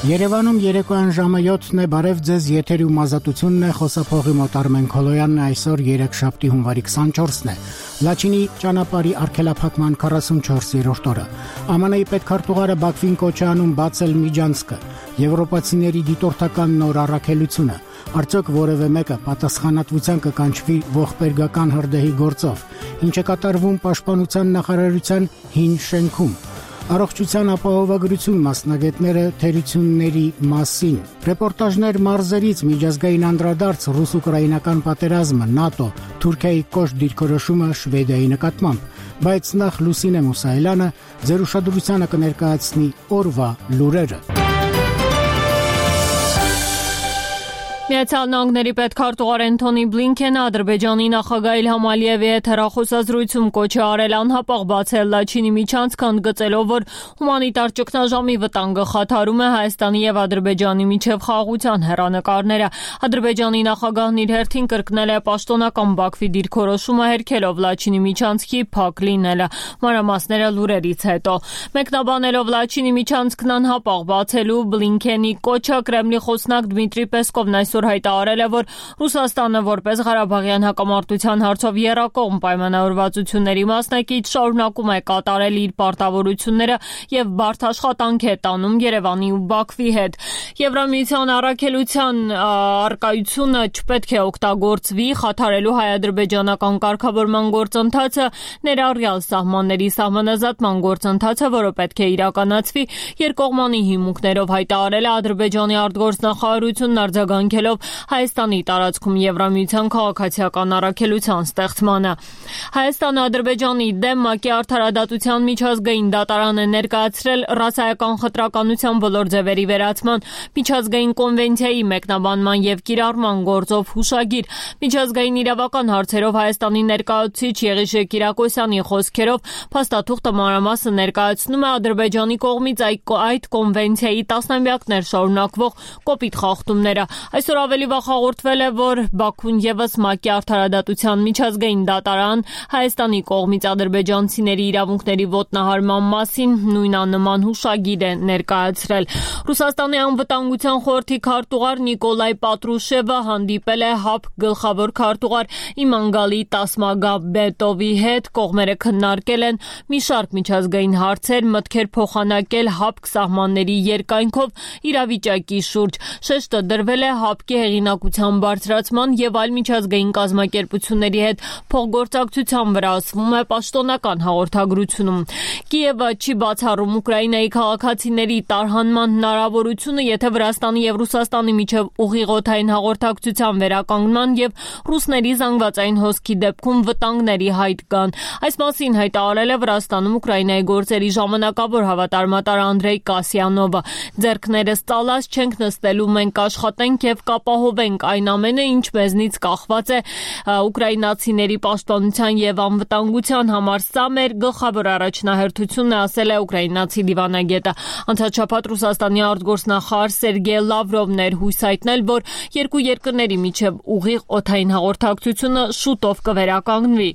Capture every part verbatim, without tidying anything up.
Երևանում երեկոյան ժամը յոթն է, բարև ձեզ, եթերում ազատությունն է, խոսափողի մոտ Արմեն Քոլոյանն է, այսօր երեքշաբթի հունվարի քսանչորսն է, Լաչինի ճանապարհի արգելափակման քառասունչորսերորդ օրը, ԱՄՆ-ի պետքարտուղարը Բաքվին կոչ է անում բացել Միջանցքը, եվրոպացիների դիտորդական նոր առաքելությունը, արդյոք որևէ մեկը պատասխանատվության կկանչվի ողբերգական հրդեհի գործով, ինչ է կատարվում Պաշտպանության նախարարության հին շենքում, Առողջության ապահովագրություն մասնագետները թերությունների մասին, ռեպորտաժներ մարզերից, միջազգային անդրադարձ, ռուս-ուկրաինական պատերազմը, ՆԱՏՕ, Թուրքիայի կոշտ դիրքորոշումը Շվեդիայի նկատմամբ, բայց նախ Լուսինե Մուսայելյանը ձեր ուշադրությանը կներկայացնի օրվա լուրերը։ Միացյալ Նահանգների պետքարտուղար Անթոնի Բլինքենը Ադրբեջանի նախագահ Իլհամ Ալիևի հետ հեռախոսազրույցում կոչ է արել անհապաղ բացել Լաչինի միջանցքը, ընդգծելով, որ հումանիտար ճգնաժամի վտանգը խաթարում է Հայաստանի եւ Ադրբեջանի միջև խաղաղության հեռանկարները։ Ադրբեջանի նախագահն իր հերթին կրկնել է պաշտոնական Բաքվի դիրքորոշումը, հերքելով Լաչինի միջանցքի փակ լինելը։ Մանրամասները լուրերից հետո։ Մեկնաբանելով Լաչինի միջանցքն անհապաղ բացելու Բլինքենի կոչը, Կրեմլի խոսնակ Դմիտրի Պեսկովն այսօր հայտարարել է, որ Ռուսաստանը որպես Ղարաբաղյան հակամարտության հարցով եռակողմ պայմանավորվածությունների մասնակից շարունակում է կատարել իր պարտավորությունները եւ բարդ աշխատանք է տանում Երևանի ու Բաքվի հետ։ Եվրամիության առաքելության արկայությունը չպետք է օգտագործվի խաթարելու հայ-ադրբեջանական կարգավորման գործընթացը, ներառյալ սահմանների սահմանազատման գործընթացը, որը պետք է իրականացվի երկկողմանի հիմունքներով, հայտարարել է Ադրբեջանի արտգործնախարարությունն արձագանքելով Հայաստանի տարածքում Եվրամիության քաղաքացիական առաքելության ստեղծմանը։ Հայաստանը Ադրբեջանի դեմ ՄԱԿ-ի արդարադատության միջազգային դատարան է ներկայացրել ռասայական խտրականության բոլոր ձևերի վերացման միջազգային կոնվենցիայի մեկնաբանման եւ կիրառման գործով հուշագիր։ Միջազգային իրավական հարցերով Հայաստանի ներկայացուցիչ Եղիշե Կիրակոսյանի խոսքերով փաստաթուղթը մանրամասն ներկայացնում է Ադրբեջանի կողմից այդ կոնվենցիայի տասնամյակներ շարունակվող կոպիտ խախտումները։ Այսօր ավելի վաղ հաղորդվել է, որ Բաքուն եւս ՄԱԿ-ի արդարադատության միջազգային դատարան Հայաստանի կողմից ադրբեջանցիների իրավունքների ոտնահարման մասին նույնանման հուշագիր է ներկայացրել։ Ռուսաստանի անվտանգության խորհրդի քարտուղար Նիկոլայ Պատրուշևը հանդիպել է ՀԱՊԿ գլխավոր քարտուղար Իմանգալի Տասմագամբետովի հետ, կողմերը քննարկել են մի շարք միջազգային հարցեր, մտքեր փոխանակել ՀԱՊԿ սահմանների երկայնքով իրավիճակի շուրջ։ Շեշտը դրվել է ՀԱՊԿ-ի հեղինակության բարձրացման եւ այլ միջազգային կազմակերպությունների հետ փոխգործակցության վրա, ասվում է պաշտոնական հաղորդագրությունում։ Կիևը չի բացառում Ուկրաինայի քաղաքացիների տարհանման հնարավորությունը, եթե Վրաստանի եւ Ռուսաստանի միջև ուղիղօդային հաղորդակցության վերականգնման եւ ռուսների զանգվածային հոսքի դեպքում վտանգների հայտ կան։ Այս մասին հայտարարել է Վրաստանում Ուկրաինայի գործերի ժամանակավոր հավատարմատար Անդրեյ Կասյանովը։ Ձեռքներս ծալած չենք նստելու, մենք աշխատենք եւ կապահովենք այն ամենը, ինչ մեզնից կախված է ուկրաինացիների պաշտպանության եւ անվտանգության համար։ Սա մեր գլխավոր առաջնահերթությունն է, ասել է ուկրաինացի դիվանագետը։ Անցած շաբաթ Ռուսաստանի արտգործնախարար Սերգեյ Լավրովն էր հույս հայտնել, որ երկու երկրների միջև ուղիղ օդային հաղորդակցությունը շուտով կվերականգնվի։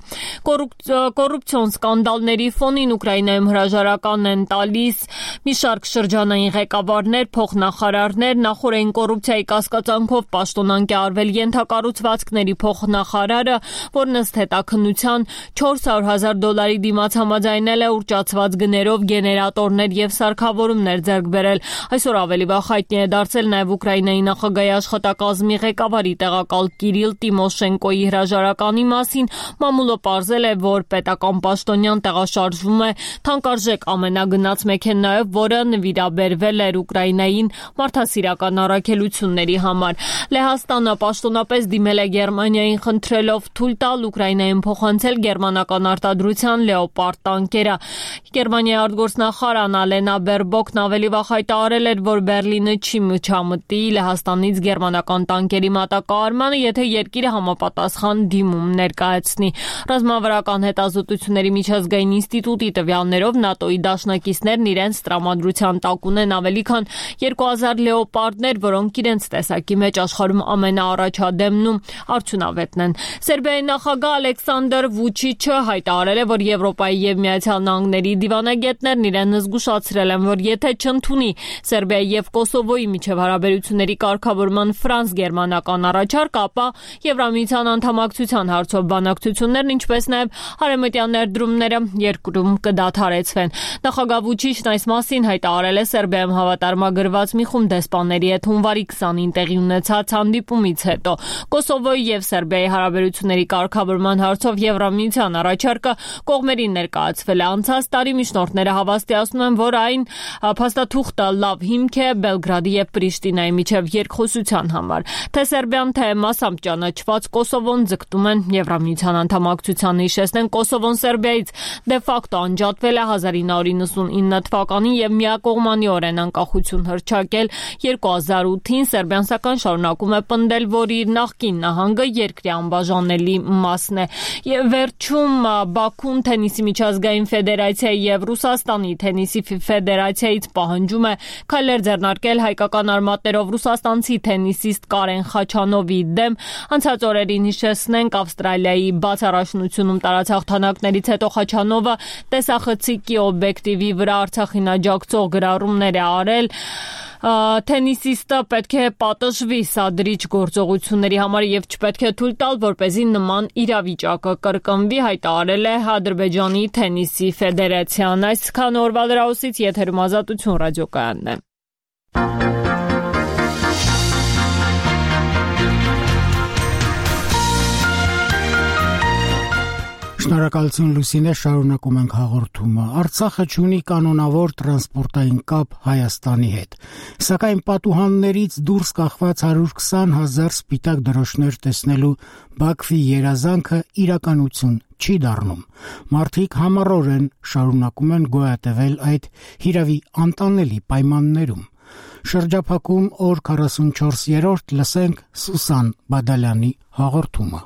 Կոռուպցիոն սկանդալների ֆոնին Ուկրաինայում հրաժարական են տալիս մի շարք շրջանային ղեկավարներ, փոխնախարարներ, նախորդային կոռուպցիայի կասկածանքով պաշտոնանկ է արվել ենթակառուցվածքների փոխնախարարը, որն ըստ հետաքննության չորս հարյուր հազար դոլարի դիմաց համաձայնել է ուռճացված գներով գեներատորներ եւ սարքավորումներ ձեռք բերել։ Այսօր ավելի վաղ հայտնի է դարձել նաեւ Ուկրաինայի նախագահի աշխատակազմի ղեկավարի տեղակալ Կիրիլ Տիմոշենկոյի հրաժարականի մասին։ Մամուլը պարզել է, որ պետական պաշտոնյան տեղաշարժվում է թանկարժեք ամենագնաց մեքենայով, որը նվիրաբերվել էր Ուկրաինային մարդասիրական առաքելությունների համար։ Լեհաստանը պաշտոնապես դիմել է Գերմանիային, խնդրելով թույլ տալ Ուկրաինային փոխանցել գերմանական արտադրության լեոպարդ տանկերը։ Գերմանիայի արտգործնախարար Անալենա Բերբոկն ավելի վաղ հայտարարել էր, որ Բերլինը չի միջամտի Լեհաստանից գերմանական տանկերի մատակարարմանը, եթե երկիրը համապատասխան դիմում ներկայացնի։ Ռազմավարական հետազոտությունների միջազգային ինստիտուտի տվյալներով ՆԱՏՕ-ի դաշնակիցներն իրենց տրամադրության տակ ունեն ավելի քան երկու հազար լեոպարդներ, որոնք իրենց տեսակի մեջ աշխարհում ամենաառաջադեմն ու արդյունավետն են։ Սերբիայի նախագահ Ալեքսանդր Վուչիչը հայտարարել է, որ Եվրոպայի եւ Միացյալ Նահանգների դիվանագետներն իրեն զգուշացրել են, որ եթե չընդունի Սերբիայի եւ Կոսովոյի Կոսովոյի միջև հարաբերությունների կարգավորման ֆրանս-գերմանական առաջարկ, ապա Եվրամիության անդամակցության հարցով բանակցություններն, ինչպես նաև արևմտյան ներդրումները երկրում կդադարեցվեն։ Նախագահ Վուչիչն այս մասին հայտարարել է Սերբիայում հավատարմագրված մի խումբ դեսպանների հետ հունվարի քսանին տեղի ունեցած հանդիպումից հետո։ Կոսովոյի եւ Սերբիայի հարաբերությունների կարգավորման հարցով Եվրամիության առաջարկը կողմերին ներկայացվել է անցած տարի։ Միջնորդները հավաստիացնում են, որ այն փաստաթուղթը լավ հիմք է Բելգրադի եւ Պրիշտինայի միջև երկխոսության համար։ Թե Սերբիան, թե մասամբ ճանաչված Կոսովոն ձգտում են Եվրամիության անդամակցության։ Հիշեցնեն, Կոսովոն Սերբիայից դե ֆակտո անջատվել է հազար ինը հարյուր իննսունինը թվականին եւ միակողմանիորեն անկախություն հռչակել երկու հազար ութին։ Սերբիան սակայն շարունակում է պնդել, որ իր նախկին նահանգը երկրի անբաժանելի մասն է։ Եվ վերջում Բաքուն Թենիսի միջազգային ֆեդերացիայի եւ Ռուսաստանի Թենիսի ֆեդերացիայից պահանջում է քայլեր ձեռնարկել հայկական արմատներով ռուսաստանցի թենիսիստ Կարեն Խաչանովի դեմ։ Անցած օրերին հիշեցնենք Ավստրալիայի բաց առաջնությունում տարած հաղթանակներից հետո Խաչանովը տեսախցիկի օբյեկտիվի վրա Արցախին աջակցող գրառումներ է արել։ Թենիսիստը պետք է պատժվի սադրիչ գործողությունների համար եւ չպետք է թույլ տալ, որպեսզի նման իրավիճակը կրկնվի, հայտարարել է Ադրբեջանի Թենիսի ֆեդերացիան։ Այսքան օրվա լրահոսից եթերում Ազատություն ռադիոկայանն է։ Շնորհակալություն Լուսինե, շարունակում ենք հաղորդումը։ Արցախը ունի կանոնավոր տրանսպորտային կապ Հայաստանի հետ, սակայն պատուհաններից դուրս կախված հարյուր քսան հազար սպիտակ դրոշներ տեսնելու Բաքվի երազանքը իրականություն չի դառնում։ Մարդիկ համառորեն շարունակում են գոյատևել այդ հիրավի անտանելի պայմաններում։ Շրջափակում օր քառասունչորսերորդ լսենք Սուսան Բադալյանի հաղորդումը։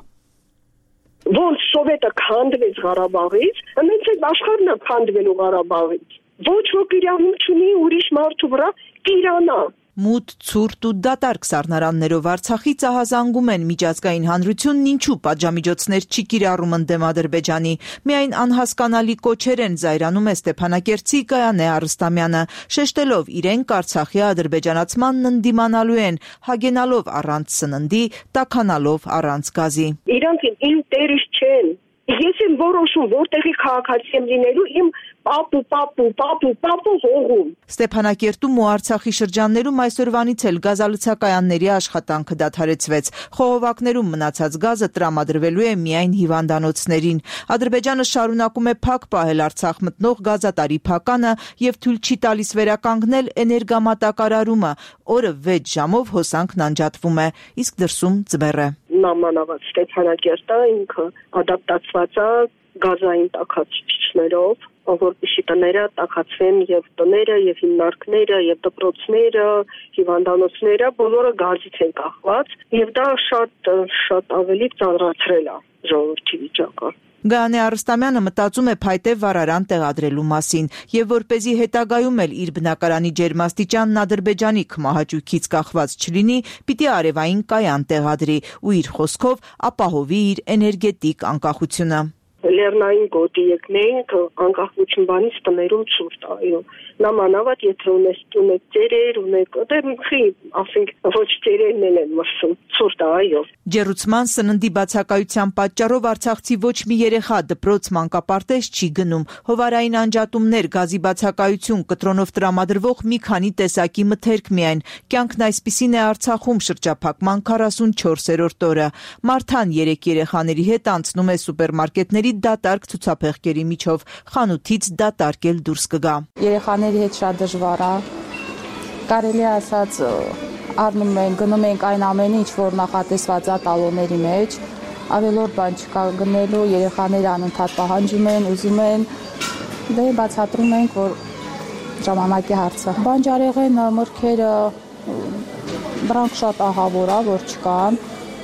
Ոնց Սովետը քանդվեց Ղարաբաղից, հենց այդ աշխարհն է քանդվելու Ղարաբաղից։ Ոչ ոք իրավունք չունի ուրիշ մարդու վրա կիրանա։ Մութ, ցուրտ ու դատարկ սառնարաններով Արցախից ահազանգում են միջազգային հանրությունն, ինչու պատժամիջոցներ չի կիրառում ընդդեմ Ադրբեջանի։ Միայն անհասկանալի կոչեր են զայրանում է Ստեփանակերտցի Գայանե Արստամյանը, շեշտելով իրենք Արցախի ադրբեջանացմանն ընդդիմանալու են, հագենալով առանց սննդի, տաքանալով առանց գազի։ Իրանք իմ տերից չեն։ Ես եմ որոշում, որտեղի քաղաքացի եմ լինելու, իմ պապու, պապու, պապու, պապու հողում։ Ստեփանակերտում ու Արցախի շրջաններում այսօրվանից էլ գազալցակայանների աշխատանքը դադարեցվեց։ Խողովակներում մնացած գազը տրամադրվելու է միայն հիվանդանոցներին։ Ադրբեջանը շարունակում է փակ պահել Արցախ մտնող գազատարի փականը եւ թույլ չի տալիս վերականգնել էներգամատակարարումը։ Օրը վեց ժամով հոսանքն անջատվում է, իսկ դրսում ձմեռ է։ Նամանավատ Ստեփանակերտը ինքը ադապտացված է գազային տաքացուցիչներով, որպեսզի տները տաքացվեն եւ տները եւ հիմնարկները եւ դպրոցները, հիվանդանոցները բոլորը գազից են կախված եւ դա շատ շատ ավելի ծանրացրել է ժողովրդի վիճակը։ Գայանե Արստամյանը մտածում է փայտե վառարան տեղադրելու մասին եւ որպեսզի հետագայում էլ իր բնակարանի ջերմաստիճանն Ադրբեջանի քմահաճույքից կախված չլինի, պիտի արևային կայան տեղադրի ու իր խոսքով ապահովի իր էներգետիկ անկախությունը։ Լեռնային գոտի եկնենք անկախություն բանից տներում ցուրտ, այո։ Նամանավատ եթե ունես ունեք ծերեր, ունեք, դե խի, ասենք, ոչ ծերերն են մրսում, ցուրտ, այո։ Ջերուցման սննդի բացակայության պատճառով Արցախցի ոչ մի երեխա դպրոց մանկապարտեզ չի գնում։ Հովարային անջատումներ, գազի բացակայություն, կտրոնով տրամադրվող մի քանի տեսակի մթերք միայն։ Կյանքն այսպիսին է Արցախում շրջափակման քառասունչորսերորդ օրը։ Մարթան երեք երեխաների հետ անցնում է սուպերմարկետների դատարկ ցուցափեղկերի միջով, խանութից դատարկ էլ դուրս կգա։ Երեխաների հետ շատ դժվար է։ Կարելի է ասած առնում ենք, գնում ենք այն ամենը, ինչ որ նախատեսված է տալոնների մեջ, ավելորդ բան չկա գնելու, երեխաները անընդհատ պահանջում են, ուզում են, դե բացատրում ենք, որ ժամանակի հարցը։ Բանջարեղենը, մրգերը, դրանք շատ ահավոր է, որ չկան։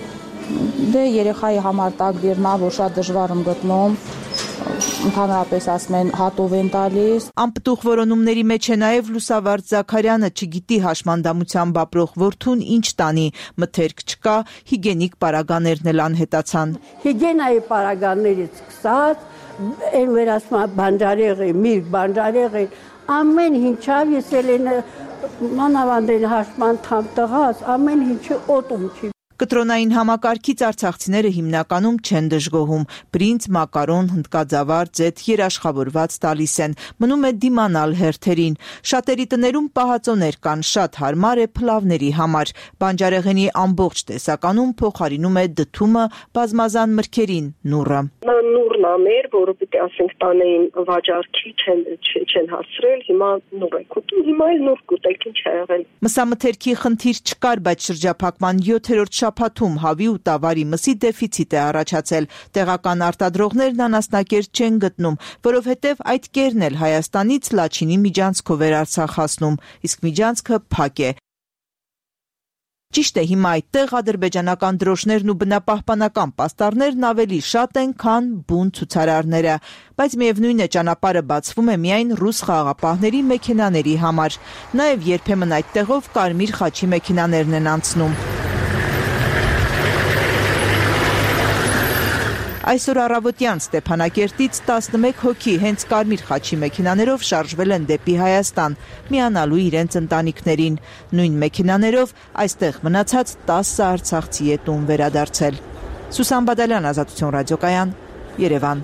Դե երեխայի համար տակդիրնա, որ շատ դժվար եմ գտնում, ընդհանրապես ասում են հատով են տալիս։ Անպտուղ որոնումների մեջ է նաև Լուսավարդ Զաքարյանը, չգիտի հաշմանդամությամբ ապրող որդուն ինչ տանի, մթերք չկա, հիգենիկ պարագաներն էլ անհետացան։ Հիգենայի պարագաներից սկսած, այն վերասմա բանջարեղեն, միրգ, բանջարեղեն, ամեն ինչավ ես էլ են մանավանդել հաշման թամ տղաս, ամեն ինչը օտում չի։ Կտրոնային համակարգից արցախցիները հիմնականում չեն դժգոհում։ Բրինձ, մակարոն, հնդկաձավար, ձեթ երաշխավորված տալիս են։ Մնում է դիմանալ հերթերին։ Շատերի տներում պահածոներ կան, շատ հարմար է փլավների համար։ Բանջարեղենի ամբողջ տեսականում փոխարինում է դդումը բազմազան մրգերին նուռը։ Նուրն ամեր, որովհետեւ ասենք տանեին վաճառքի չեն չեն հասրել, հիմա նուռ է կուտում, հիմա էլ նուռ կուտեք, ինչ ա եղել։ Մսամթերքի խնդիր չկար, բայց շրջափակման յոթերորդ շաբաթում հավի ու տավարի մսի դեֆիցիտ է առաջացել։ Տեղական արտադրողներն անասնակեր չեն գտնում, որովհետև այդ կերն էլ Հայաստանից Լաչինի միջանցքով էր Արցախ հասնում, իսկ միջանցքը փակ է։ Ճիշտ է, հիմա այդտեղ ադրբեջանական դրոշներն ու բնապահպանական պաստառներն ավելի շատ են, քան բուն ցուցարարները, բայց միևնույն է ճանապարհը բացվում է միայն ռուս խաղաղապահների մեքենաների համար։ Նաև երբեմն այդտեղով կարմիր խաչի մեքենաներն են անցնում։ Այսօր առավոտյան Ստեփանակերտից տասնմեկ հոգի հենց կարմիր խաչի մեքենաներով շարժվել են դեպի Հայաստան, միանալու իրենց ընտանիքներին։ Նույն մեքենաներով այստեղ մնացած տասը արցախցի է տուն վերադարձել։ Սուսան Բադալյան, Ազատություն ռադիոկայան, Երևան։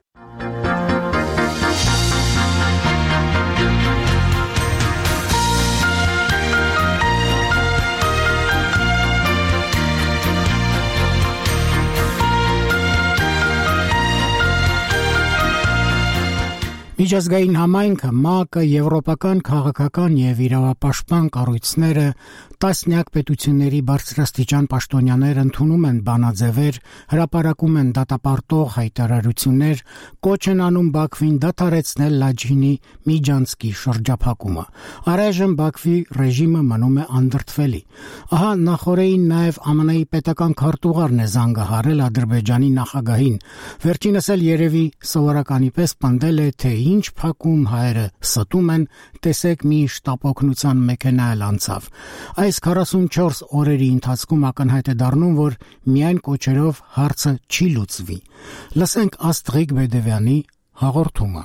Միջազգային համայնքը, ՄԱԿ-ը, եվրոպական քաղաքական եւ իրավապաշտպան կառույցները, տասնյակ պետությունների բարձրաստիճան պաշտոնյաներ ընդունում են բանաձևեր, հրապարակում են դատապարտող հայտարարություններ, կոչ են անում Բաքվին դադարեցնել Լաչինի միջանցքի շրջափակումը։ Առայժմ Բաքվի ռեժիմը մնում է անդրդվելի։ Ահա նախորդին նաեւ ԱՄՆ-ի պետական քարտուղարն է զանգահարել Ադրբեջանի նախագահին։ Վերջինս էլ երևի սովորականի պես պնդել է, թե ինչ փակում հայերը ստում են, տեսեք մի շտապօգնության մեքենա էլ անցավ։ Այս քառասունչորս օրերի ընթացքում ակնհայտ է դառնում, որ միայն կոչերով հարցը չի լուծվի։ Լսենք Աստղիկ Բեդևյանի հաղորդումը։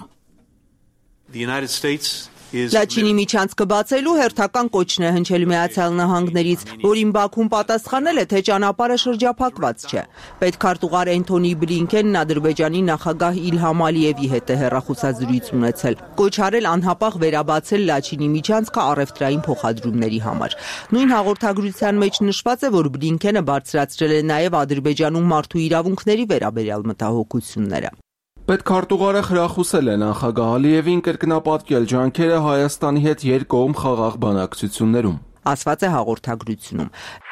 Լաչինի միջանցքը բացելու հերթական կոչն է հնչել Միացյալ Նահանգներից, որին Բաքուն պատասխանել է, թե ճանապարհը շրջափակված չէ։ Պետքարտուղար Էնթոնի Բլինքենն Ադրբեջանի նախագահ Իլհամ Ալիևի հետ է հեռախոսազրույց ունեցել, կոչ արել անհապաղ վերաբացել Լաչինի միջանցքը առևտրային փոխադրումների համար։ Նույն հաղորդագրության մեջ նշված է, որ Բլինքենը բարձրացրել է նաև Ադրբեջանում մարդու իրավունքների վերաբերյալ մտահոգությունները։ Պետքարտուղարը խրախուսել է նախագահ Ալիևին կրկնապատկել ջանքերը Հայաստանի հետ երկկողմ խաղաղ բանակցություններում, ասված է հաղորդագրությունում։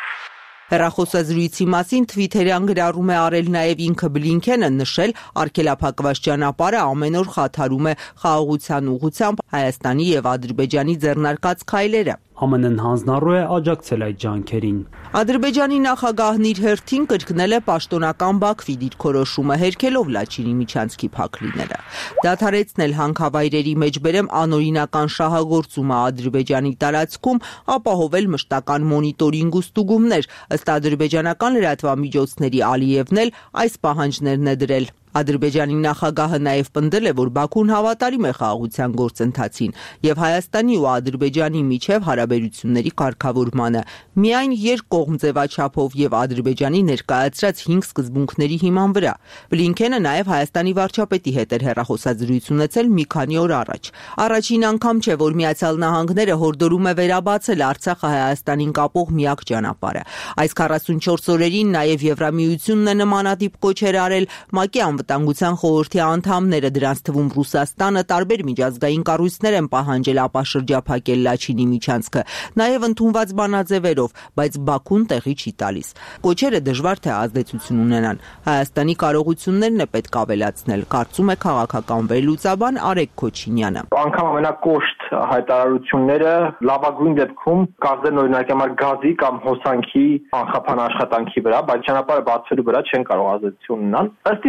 Հեռախոսազրույցի մասին Թվիթերյան գրառում է արել նաև ինքը Բլինքենը, նշել արգելափակված ճանապարհը ամեն օր խաթարում է խաղաղության ուղղությամբ Հայաստանի եւ Ադրբեջանի ձեռնարկած քայլերը։ ԱՄՆ-ն հանձնառու է աջակցել այդ ջանքերին։ Ադրբեջանի նախագահն իր հերթին կրկնել է պաշտոնական Բաքվի դիրքորոշումը, հերքելով Լաչինի միջանցքի փակ լինելը։ Դադարեցնել հանքավայրերի մեջբերեմ անօրինական շահագործումը Ադրբեջանի տարածքում, ապահովել մշտական մոնիտորինգ ու ստուգումներ, ըստ ադրբեջանական լրատվամիջոցների Ալիևն էլ այս պահանջներն է դրել։ Ադրբեջանի նախագահը նաև պնդել է, որ Բաքուն հավատարիմ է խաղաղության գործընթացին եւ Հայաստանի ու Ադրբեջանի միջև հարաբերությունների կարգավորմանը, միայն երկկողմ ձևաչափով եւ Ադրբեջանի ներկայացրած հինգ սկզբունքների հիման վրա։ Բլինքենը նաև Հայաստանի վարչապետի հետ էր հեռախոսազրույց ունեցել մի քանի օր առաջ։ Առաջին անգամ չէ, որ Միացյալ Նահանգները հորդորում է վերաբացել Արցախը Հայաստանին կապող միակ ճանապարհը։ Այս քառասունչորս օրերին նաև Եվրամիությունն է նմանատիպ կոչեր արել, ՄԱԿ-ի Անվտանգության խորհրդի անդամները, դրանց թվում Ռուսաստանը, տարբեր միջազգային կառույցներ են պահանջել ապա շրջափակել Լաչինի միջանցքը, նաև ընդունված բանաձևերով, բայց Բաքուն տեղի չի տալիս։ Կոչերը դժվար թե ազդեցություն ունենան։ Հայաստանի կարողություններն է պետք ավելացնել, կարծում է քաղաքական վերլուծաբան Արեգ Քոչինյանը։ Անկամ ամենակոշտ հայտարարությունները լավագույն դեպքում կազդեն օրինակ համար գազի կամ հոսանքի անխափան աշխատանքի վրա, բայց ճանապարհը բացելու վրա չեն կարող ազդեցություն ունենալ։ Ըստ իս լավագույն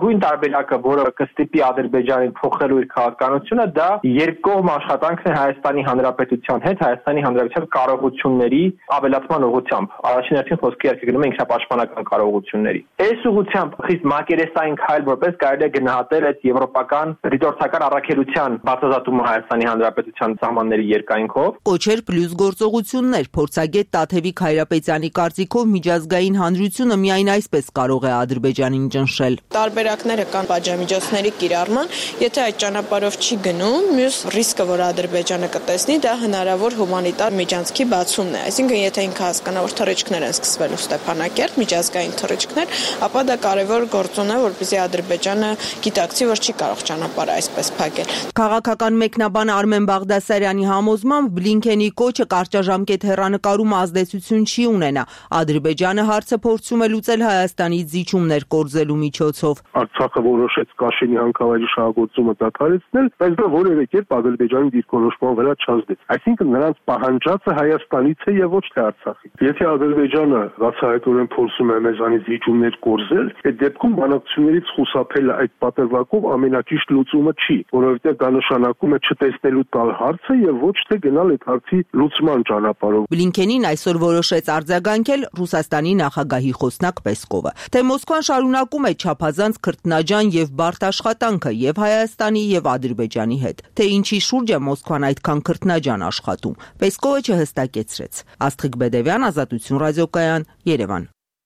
լավագույն տարբերակը, որը կստիպի Ադրբեջանին փոխելու իր քաղաքականությունը, դա երկկողմ աշխատանքն է Հայաստանի Հանրապետության հետ, Հայաստանի Հանրապետության կարողությունների ավելացման ուղղությամբ։ Առաջին հերթին խոսքի երկ գնում է ինքնապաշտպանական կարողությունների։ Այս ուղղությամբ խիստ մակերեսային քայլ, որպես կարելի է գնահատել այդ եվրոպական դիտորդական առաքելության բացազատումը Հայաստանի Հանրապետության սահմանների երկայնքով։ Կոչեր պլյուս գործողություններ, փորձագետ Տաթևիկ Հայրապետյանի կարծիքով միջազգային հանրությունը միայն այսպես կարող է Ադրբեջանին ճնշել։ Տարբերակները կան պատժամիջոցների կիրառման, եթե այդ ճանապարհով չի գնում, մյուս ռիսկը, որ Ադրբեջանը կտեսնի, դա հնարավոր հումանիտար միջանցքի բացումն է։ Այսինքն, եթե ինքը հասկանա, որ թռիչքներ են սկսվելու Ստեփանակերտ, միջազգային թռիչքներ, ապա դա կարևոր գործոն է, որպեսզի Ադրբեջանը գիտակցի, որ չի կարող ճանապարհը այսպես փակել։ Քաղաքական մեկնաբան Արմեն Բաղդասարյանի համոզմամբ Բլինքենի կոչը կարճաժամկետ հեռանկարում ազդեցություն չի ունենա։ Ադրբեջանը հարցը փորձում է լուծել Հայաստանից զիջումներ կորզելու միջոցով։ Արցախը որոշեց Կաշինյան քաղաքի շահագործումը դադարեցնել, բայց դա որևէ կերպ Ադրբեջանի դիրքորոշման վրա չազդեց։ Այսինքն նրանց պահանջածը Հայաստանից է եւ ոչ թե Արցախից։ Եթե Ադրբեջանը բացահայտորեն փորձում է մեզանից զիջումներ կորզել, այդ դեպքում բանակցություններից խուսափելը այդ պատրվակով ամենաճիշտ լուծումը չի, որովհետեւ դա նշանակում է չտեսնելու տալ հարցը եւ ոչ թե գնալ այդ հարցի լուծման ճանապարհով։ Բլինքենին այսօր որոշեց արձագանքել Ռուսաստանի նախագահի խոսնակ Պեսկովը, թե Մոսկվան շարունակում է չափազանց քրտնաջան եւ բարդ աշխատանքը եւ Հայաստանի եւ Ադրբեջանի հետ, թե ինչի շուրջ է Մոսկվան այդքան քրտնաջան աշխատում։ Պեսկովը չհստակեցրեց։ Աստղիկ Բեդևյան, Ազատություն ռադիոկայան, Երևան։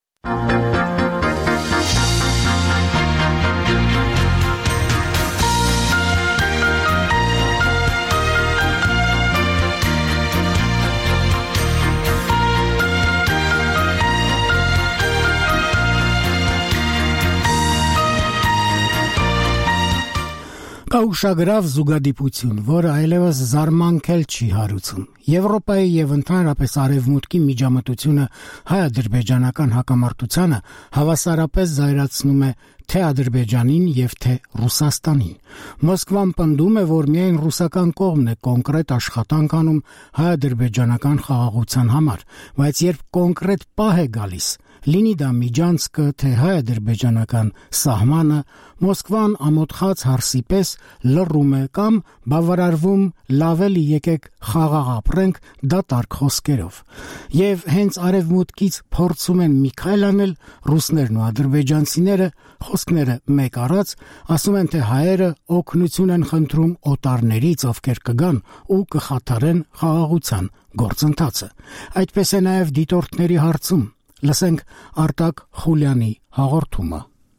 Կա ուշագրավ զուգադիպություն, որը այլևս զարմանքել չի հարուցում։ Եվրոպայի եւ ընդհանրապես արևմուտքի միջամտությունը հայ-ադրբեջանական հակամարտությանը հավասարապես զայրացնում է թե Ադրբեջանին եւ թե Ռուսաստանին։ Մոսկվան պնդում է, որ միայն ռուսական կողմն է կոնկրետ աշխատանք անում հայ-ադրբեջանական խաղաղության համար, բայց երբ կոնկրետ պահ է գալիս, լինի դա միջանցքը, թե հայ-ադրբեջանական սահմանը, Մոսկվան ամոթխած հարսի պես լռում է կամ բավարարվում լավ էլի եկեք խաղաղ ապրենք դատարկ խոսքերով։ Եվ հենց արևմուտքից փորձում են մի քայլ անել ռուսներն ու ադրբեջանցիները, խոսքները մեկ առած, ասում են, թե հայերը օգնություն են խնդրում օտարներից, ովքեր կգան ու կխաթարեն խաղաղության գործընթացը։ Այդպես է նաև դիտորդների հարցում։ Լսենք Արտակ Խուլյանի հաղորդումը։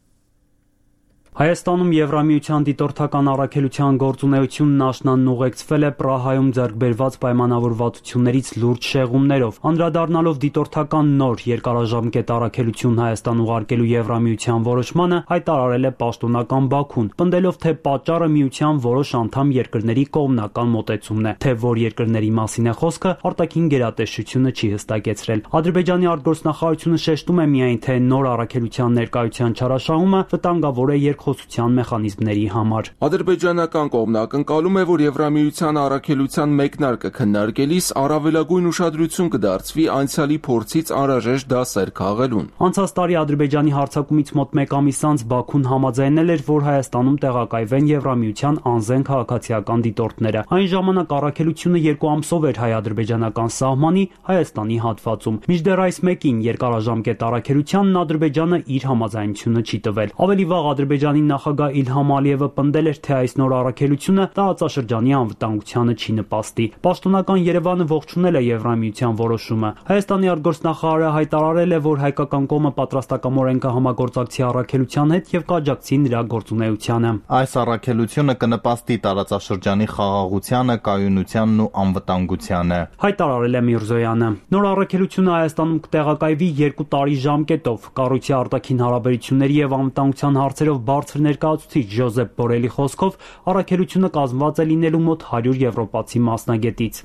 Հայաստանում Եվրամիության դիտորդական առաքելության գործունեությունն աշնանն ուղեկցվել է Պրահայում ձեռք բերված պայմանավորվածություններից լուրջ շեղումներով։ Անդրադառնալով դիտորդական նոր երկարաժամկետ առաքելություն Հայաստան ուղարկելու Եվրամիության որոշմանը, հայտարարել է պաշտոնական Բաքուն, պնդելով, թե պատճառը միության որոշ անդամ երկրների կողմնական մոտեցումն է, թե որ երկրների մասին է խոսքը, արտաքին գերատեսչությունը չի հստակեցրել։ Ադրբեջանի արտգործնախարարությունը շեշտում է միայն, թե նոր առաքելության ներկայության չարաշահումը վտանգավոր է երկխոսության մեխանիզմների համար։ Ադրբեջանական կողմն ակնկալում է, որ Եվրամիության առաքելության մեկնարկը քննարկելիս առավելագույն ուշադրություն կդարձվի անցյալի փորձից անհրաժեշտ դասեր քաղելուն։ Անցած տարի Ադրբեջանի հարձակումից մոտ մեկ ամիս անց Բաքուն համաձայնել էր, որ Հայաստանում տեղակայվեն Եվրամիության անզեն քաղաքացիական դիտորդները։ Այն ժամանակ առաքելությունը երկու ամսով էր հայ-ադրբեջանական սահմանի Հայաստանի հատվածում։ Մինչդեռ այս մեկին երկարաժամկետ առաքելությանն Ադրբեջանը իր համաձայնությունը չի տվել։ Ավելի վաղ Ադրբեջանի նախագահ Իլհամ Ալիևը պնդել էր, թե այս նոր առաքելությունը տարածաշրջանի անվտանգությանը չի նպաստի։ Պաշտոնական Երևանը ողջունել է Եվրամիության որոշումը։ Հայաստանի արտգործնախարարը հայտարարել է, որ հայկական կողմը պատրաստակամորեն կհամագործակցի առաքելության հետ եւ կաջակցի նրա գործունեությանը։ Այս առաքելությունը կնպաստի տարածաշրջանի խաղաղությանը, կայունությանն ու անվտանգությանը, հայտարարել է Միրզոյանը։ Նոր առաքելությունը Հայաստանում կտեղակայվի երկու տարի ժամկետով։ Կառույցի արտաքին հարաբերությունների եւ անվտանգության հարցերով բարձր ներկայացուցիչ Ժոզեփ Բորելի խոսքով առաքելությունը կազմված է լինելու մոտ հարյուր եվրոպացի մասնագետից։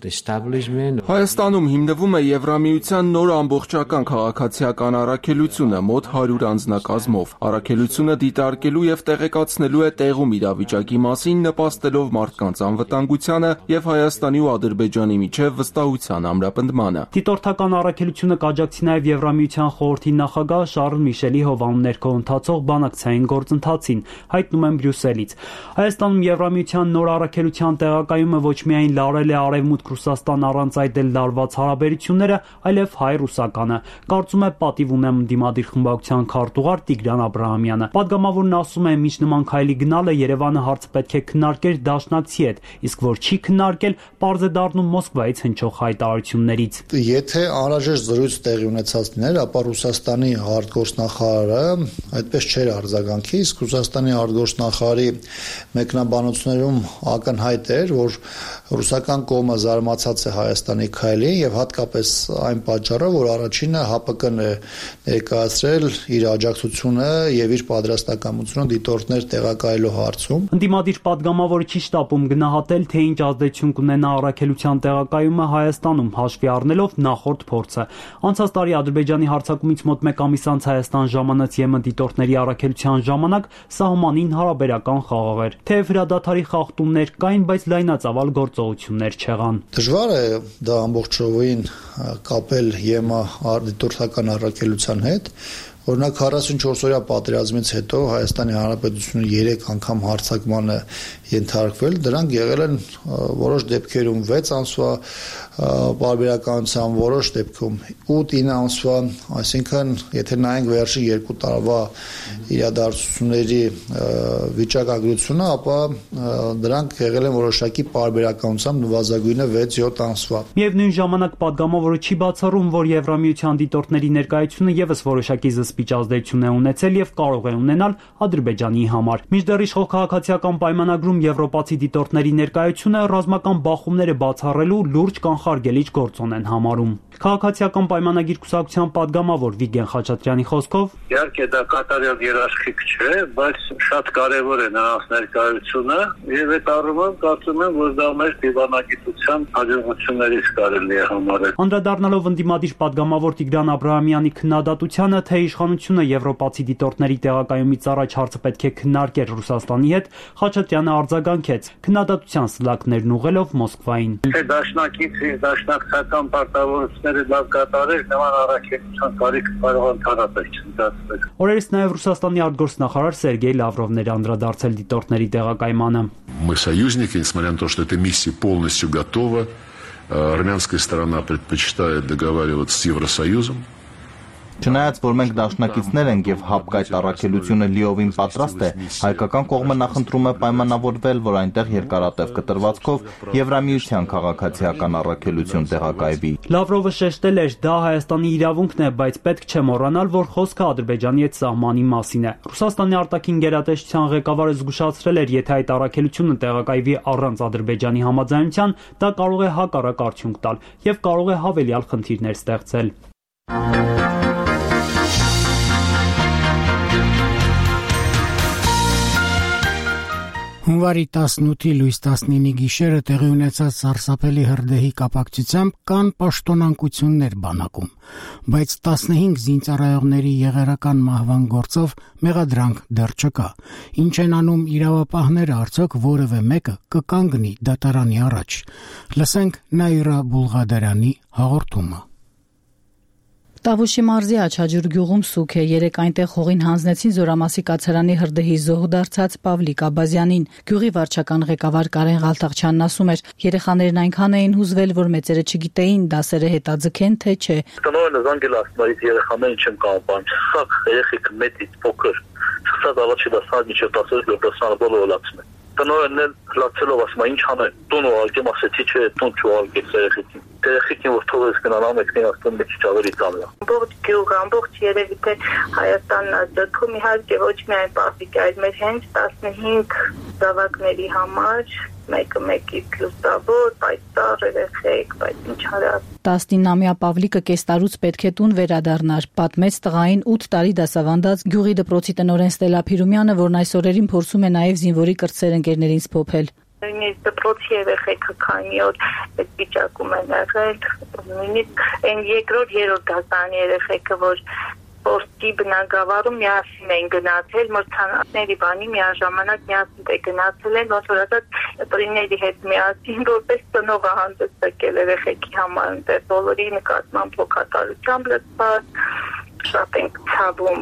Հայաստանում հիմնվում է Եվրամիության նոր ամբողջական քաղաքացիական առաքելությունը մոտ հարյուր անձնակազմով։ Առաքելությունը դիտարկելու եւ տեղեկացնելու է տեղում իրավիճակի մասին, նպաստելով մարդկանց անվտանգությանը եւ Հայաստանի ու Ադրբեջանի միջև վստահության ամրապնդմանը։ Դիտորդական առաքելությունը կաջակցի նաեւ Եվրամիության խորհրդի նախագահ Շարլ Միշելի հովանու ներքո ընթացող բանակցային գործընթացին, բացին, հայտնում են Բրյուսելից։ Հայաստանում Եվրամիության նոր առաքելության տեղակայումը ոչ միայն լարել է Արևմուտք-Ռուսաստան առանց այդ էլ լարված հարաբերությունները, այլև հայ-ռուսականը, կարծում է պատիվ ունեմ ընդդիմադիր խմբակցության քարտուղար Տիգրան Աբրահամյանը։ Պատգամավորն ասում է, միջ նման քայլի գնալը Երևանը հարցը պետք է քննարկեր դաշնակցի հետ, իսկ որ չի քննարկել, պարզ է դառնում Մոսկվայից հնչող հայտարարություններից։ Եթե անհրաժեշտ զրույց տեղի ունեցած լիներ, ապա Ռուսաստանի արտգործնախարարը այդպես չէր արձագանքի, իսկ Ռուսաստանի արտգործնախարարի մեկնաբանություններում ակնհայտ էր, որ ռուսական կողմը զարմացած է Հայաստանի քայլին եւ հատկապես այն պատճառով, որ առաջինը ՀԱՊԿ-ն է ներկայացրել իր աջակցությունը եւ իր պատրաստակամությունը դիտորդներ տեղակայելու հարցում։ Ընդդիմադիր պատգամավորը չի շտապում գնահատել, թե ինչ ազդեցություն կունենա առաքելության տեղակայումը Հայաստանում, հաշվի առնելով նախորդ փորձը։ Անցած տարի Ադրբեջանի հարձակումից մոտ մեկ ամիս անց Հայաստան ժամանած ԵՄ դիտորդների առաքելության ժամանակ սահմանին հարաբերական խաղաղ էր։ Թեև հրադադարի խախտումներ կային, բայց լայնածավալ գործողություններ չեղան։ Դժվար է դա ամբողջովին կապել ԵՄ դիտորդական առաքելության հետ։ Օրինակ քառասունչորս օրյա պատերազմից հետո Հայաստանի Հանրապետությունը երեք անգամ հարձակման է ենթարկվել, դրանք եղել են որոշ դեպքերում վեց ամսվա պարբերականության, որոշ դեպքում ութ-ինը ամսվա, այսինքն եթե նայենք վերջի երկու տարվա իրադարձությունների վիճակագրությունը, ապա դրանք եղել են որոշակի պարբերականությամբ նվազագույնը վեց-յոթ ամսվա։ Միևնույն ժամանակ պատգամավորը չի բացառում, որ Եվրամիության դիտորդների ներկայությունը եւս որոշակի զսպիչ ազդեցություն է ունեցել եւ կարող է ունենալ Ադրբեջանի համար։ Մինչդեռ իշխող քաղաքացիական պայմանագրում եվրոպացի դիտորդների ներկայությունը ռազմական բախումները բացառելու լուրջ կանխարգելիչ գործոն են համարում։ Քաղաքացիական պայմանագիր կուսակցության պատգամավոր Վիգեն Խաչատրյանի խոսքով իհարկե դա կատարյալ երաշխիք չէ, բայց շատ կարևոր է նրանց ներկայությունը եւ այդ առումով կարծում եմ, որ դա մեր դիվանագիտության հաջողություններից կարելի է համարել։ Անդրադառնալով ընդդիմադիր պատգամավոր Տիգրան Աբրահամյանի քննադատությանը, թե իշխանությունը եվրոպացի դիտորդների տեղակայումից առաջ հարցը պետք է քննարկեր Ռուսաստանի հետ, Խաչատրյանը արձագանքեց քննադատության սլակներն ուղղելով Մոսկվային։ Թե դաշնակից դաշնակցական պարտավորությունները լավ կատարել, նման առաքելության կարիք կարող ընդհանրապես չընդհանրել։ Օրերս նաև Ռուսաստանի արտգործնախարար Սերգեյ Լավրովն էր անդրադարձել դիտորդների տեղակայմանը։ Мы союзники, несмотря на то, что эта миссия полностью готова, армянская сторона предпочитает договариваться с Евросоюзом. Չնայած որ մենք դաշնակիցներ ենք եւ ՀԱՊԿ այդ առաքելությունը լիովին պատրաստ է, հայկական կողմը նախընտրում է պայմանավորվել, որ այնտեղ երկարատև կտրվածքով Եվրամիության քաղաքացիական առաքելություն տեղակայվի։ Լավրովը շեշտել էր, դա Հայաստանի իրավունքն է, բայց պետք չէ մոռանալ, որ խոսքը Ադրբեջանի հետ սահմանի մասին է։ Ռուսաստանի արտաքին գերատեսչության ղեկավարը զգուշացրել էր, եթե այդ առաքելությունը տեղակայվի առանց Ադրբեջանի համաձայնության, դա կարող է հակառակ արդյունք տալ եւ կարող է հավելյալ խնդիրներ ստեղծել։ Հունվարի տասնութի լույս տասնինի գիշերը տեղի ունեցած սարսափելի հրդեհի կապակցությամբ կան պաշտոնանկություններ բանակում, բայց տասնհինգ զինծառայողների եղերական մահվան գործով մեղադրանք դեռ չկա։ Ինչ են անում իրավապահները, արդյոք որևէ մեկը կկանգնի դատարանի առաջ։ Լսենք Նաիրա Բուլղադարյանի հաղորդումը։ Տավուշի մարզի Աչաջուր գյուղում սուք է, երեք այնտեղ հողին հանձնեցին Զորամասի կացարանի հրդեհի զոհ դարձած Պավլիկ Աբազյանին։ Գյուղի վարչական ղեկավար Կարեն Ղալթաղչյանն ասում էր, երեխաներն այնքան էին հուզվել, որ մեծերը չգիտեին դասերը հետաձգեն թե չէ։ Տնօրենը զանգել ասմարից երեխաներին չեմ կարող բան, սակ երեխեք մեծից փոքր, սկսած առաջի դասարան միջև տասնհինգ դասարանը բոլորը լացում են։ Տնօրենն էլ լացելով ասում է ինչ անեն, տուն ուղարկեմ, ասեցի չէ, տուն չուղարկեց երեխեքին։ Երեխեքին որ թողես գնան մեկին ասում մեկ քիչ ավելի ծանր։ Ամբողջ գյուղը, ամբողջ երևի թե Հայաստանն ազդում իհարկե ոչ միայն Պավլիկի, այլ մեր հենց տասնհինգ զավակների համար մեկը մեկից լուսավոր, պայծառ երեխեք, բայց ինչ արած։ տասնինամյա Պավլիկը կես տարուց պետք է տուն վերադառնար, պատմեց տղային ութ տարի դասավանդած գյուղի դպրոցի տնօրեն Ստելա Փիրումյանը, որն այս օրերին փորձում է նաև զինվորի կրտսեր ընկերներին սփոփել։ Նույնիսկ դպրոցի երեխեքը քանի օր այդ վիճակում են եղել, նույնիսկ այն երկրորդ երրորդ դասարանի երեխեքը, որ Պորտի բնակավարում միասին են գնացել, մրցանակների բանի միաժամանակ միասին է գնացել են, ոնց որ ասած պրիների հետ միասին, որպես ծնողը հանդես երեխեքի համար, այնտեղ բոլորի նկատմամբ հոգատարությամբ լցված, շատ ենք ցավում։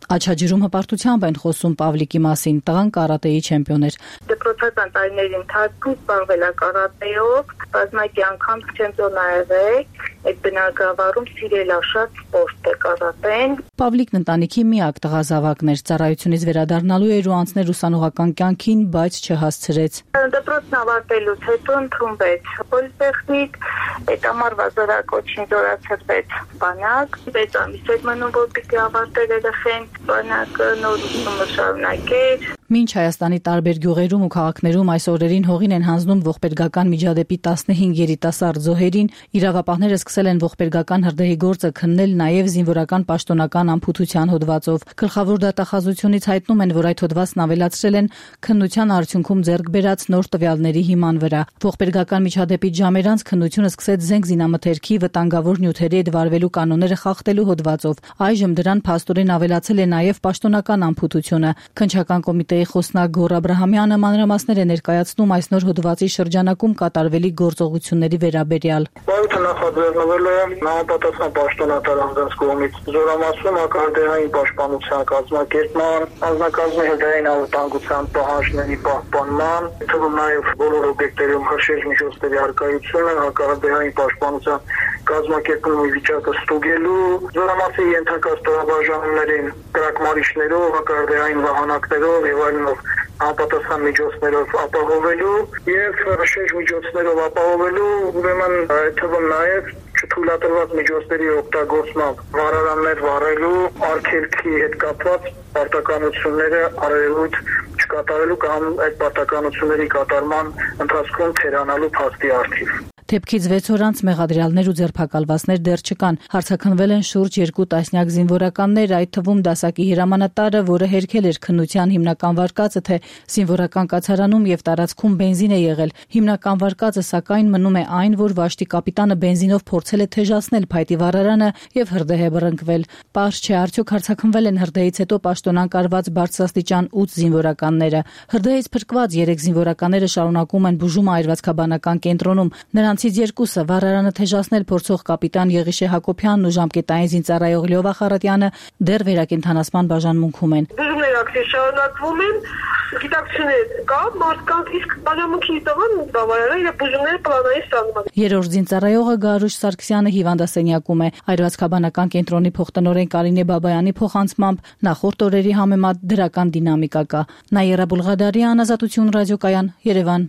Աչաջրում հպարտությամբ են խոսում Պավլիկի մասին, տղան կարատեի չեմպիոն էր։ Դպրոցական տարիների ընթացքում զբաղվել է կարատեով, բազմակի անգամ չեմպիոն ա եղել, այդ բնակավարում սիրել է շատ սպորտ է կարատեն։ Պավլիկն ընտանիքի միակ տղազավակն էր, ծառայությունից վերադառնալու էր ու անցներ ուսանողական կյանքին, բայց չհասցրեց։ Դպրոցն ավարտելուց հետո ընդունվեց պոլիտեխնիկ, այդ ամառվա զորակոչին զորացրվեց բանակ, վեց ամիս էր մնում, որ պիտի ավարտել երեխեն բանակը, նոր ուսումը շարունակեր։ Մինչ Հայաստանի տարբեր գյուղերում ու քաղաքներում այս օրերին հողին են հանձնում ողբերգական միջադեպի տասնհինգ երիտասարդ զոհերին, իրավապահները սկսել են ողբերգական հրդեհի գործը քննել նաև զինվորական պաշտոնական անփութության հոդվածով։ Գլխավոր դատախազությունից հայտնում են, որ այդ հոդվածն ավելացրել են քննության արդյունքում ձեռք բերած նոր տվյալների հիման վրա։ Ողբերգական միջադեպի ժամեր անց քննությունը սկսեց զենք զինամթերքի վտանգավոր նյութերի հետ վարվելու կանոնները խախտելու հոդվածով։ Այժմ դրան փաստորեն ավելացել է նաև պաշտոնական անփութությունը։ Քննչական կոմիտեի խոսնակ Գոռ Աբրահամյանը մանրամասներ է ներկայացնում այս նոր հոդվածի շրջանակում կատարվելի գործողությունների վերաբերյալ։ Բարոյթը նախաձեռնվել է համապատասխան պաշտոնատար անձանց կողմից զորամասում ակարդեային պաշտպանության կազմակերպման, անձնակազմի հրդեհային անվտանգության պահանջների պահպանման, թվում նաև բոլոր օբյեկտերում հրշեջ միջոցների առկայությունը, հակարդեային պաշտպանության կազմակերպումի վիճակը ստուգելու, զորամասի ենթակա ստորաբաժանումներին կրակմարիչներով, հակարդեային վահանակներով եւ այլնով անպատասխան միջոցներով ապահովելու եւ հրշեջ միջոցներով ապահովելու, ուրեմն այդ թվում նաեւ չթույլատրված միջոցների օգտագործմամբ վարարաններ վարելու, արգելքի հետ կապված պարտականությունները արևոտ չկատարելու կամ այդ պարտականությունների կատարման ընթացքում թերանալու փաստի առթիվ։ Թեփքից վեց օր անց մեղադրյալներ ու ձերբակալվածներ դեռ չկան։ Հարցաքննվել են շուրջ երկու տասնյակ զինվորականներ, այդ թվում դասակի հրամանատարը, որը հերքել էր քննության հիմնական վարկածը, թե զինվորական կացարանում եւ տարածքում բենզին է եղել։ Հիմնական վարկածը սակայն մնում է այն, որ վաշտի կապիտանը բենզինով փորձել է թեժացնել փայտի վառարանը եւ հրդեհ է բռնկվել։ Պարզ չէ, արդյոք հարցաքննվել են հրդեհից հետո պաշտոնան կարված բարձրաստիճան ութ զինվորականները։ Հրդեհից փրկված երեք զինվորականները շարունակում են բուժումը այրվածքաբանական կենտրոնում։ Նրանցից երկուսը վառարանը թեժացնել փորձող կապիտան Եղիշե Հակոբյանն ու ժամկետային զինծառայող Լյովա Խարատյանը դեռ վերակենդանացման բաժանմունքում են։ Բուժումները ակտիվ շարունակվում են, գիտակցություններ կա, մարդկանց իսկ բաժանմունքի տղան բավարար է եւ բուժումները պլանային ստանում։ Երրորդ զինծառայողը Գարուշ Սարգսյանը հիվանդասենյակում է։ Այրվածքաբանական կենտրոնի փոխտնօրեն Կարինե Բաբայանի փոխանցմամբ նախորդ օրերի համեմատ դրական դինամիկա կա։ Նաիրա Բուլղադարյան, Ազատություն ռադիոկայան, Երևան։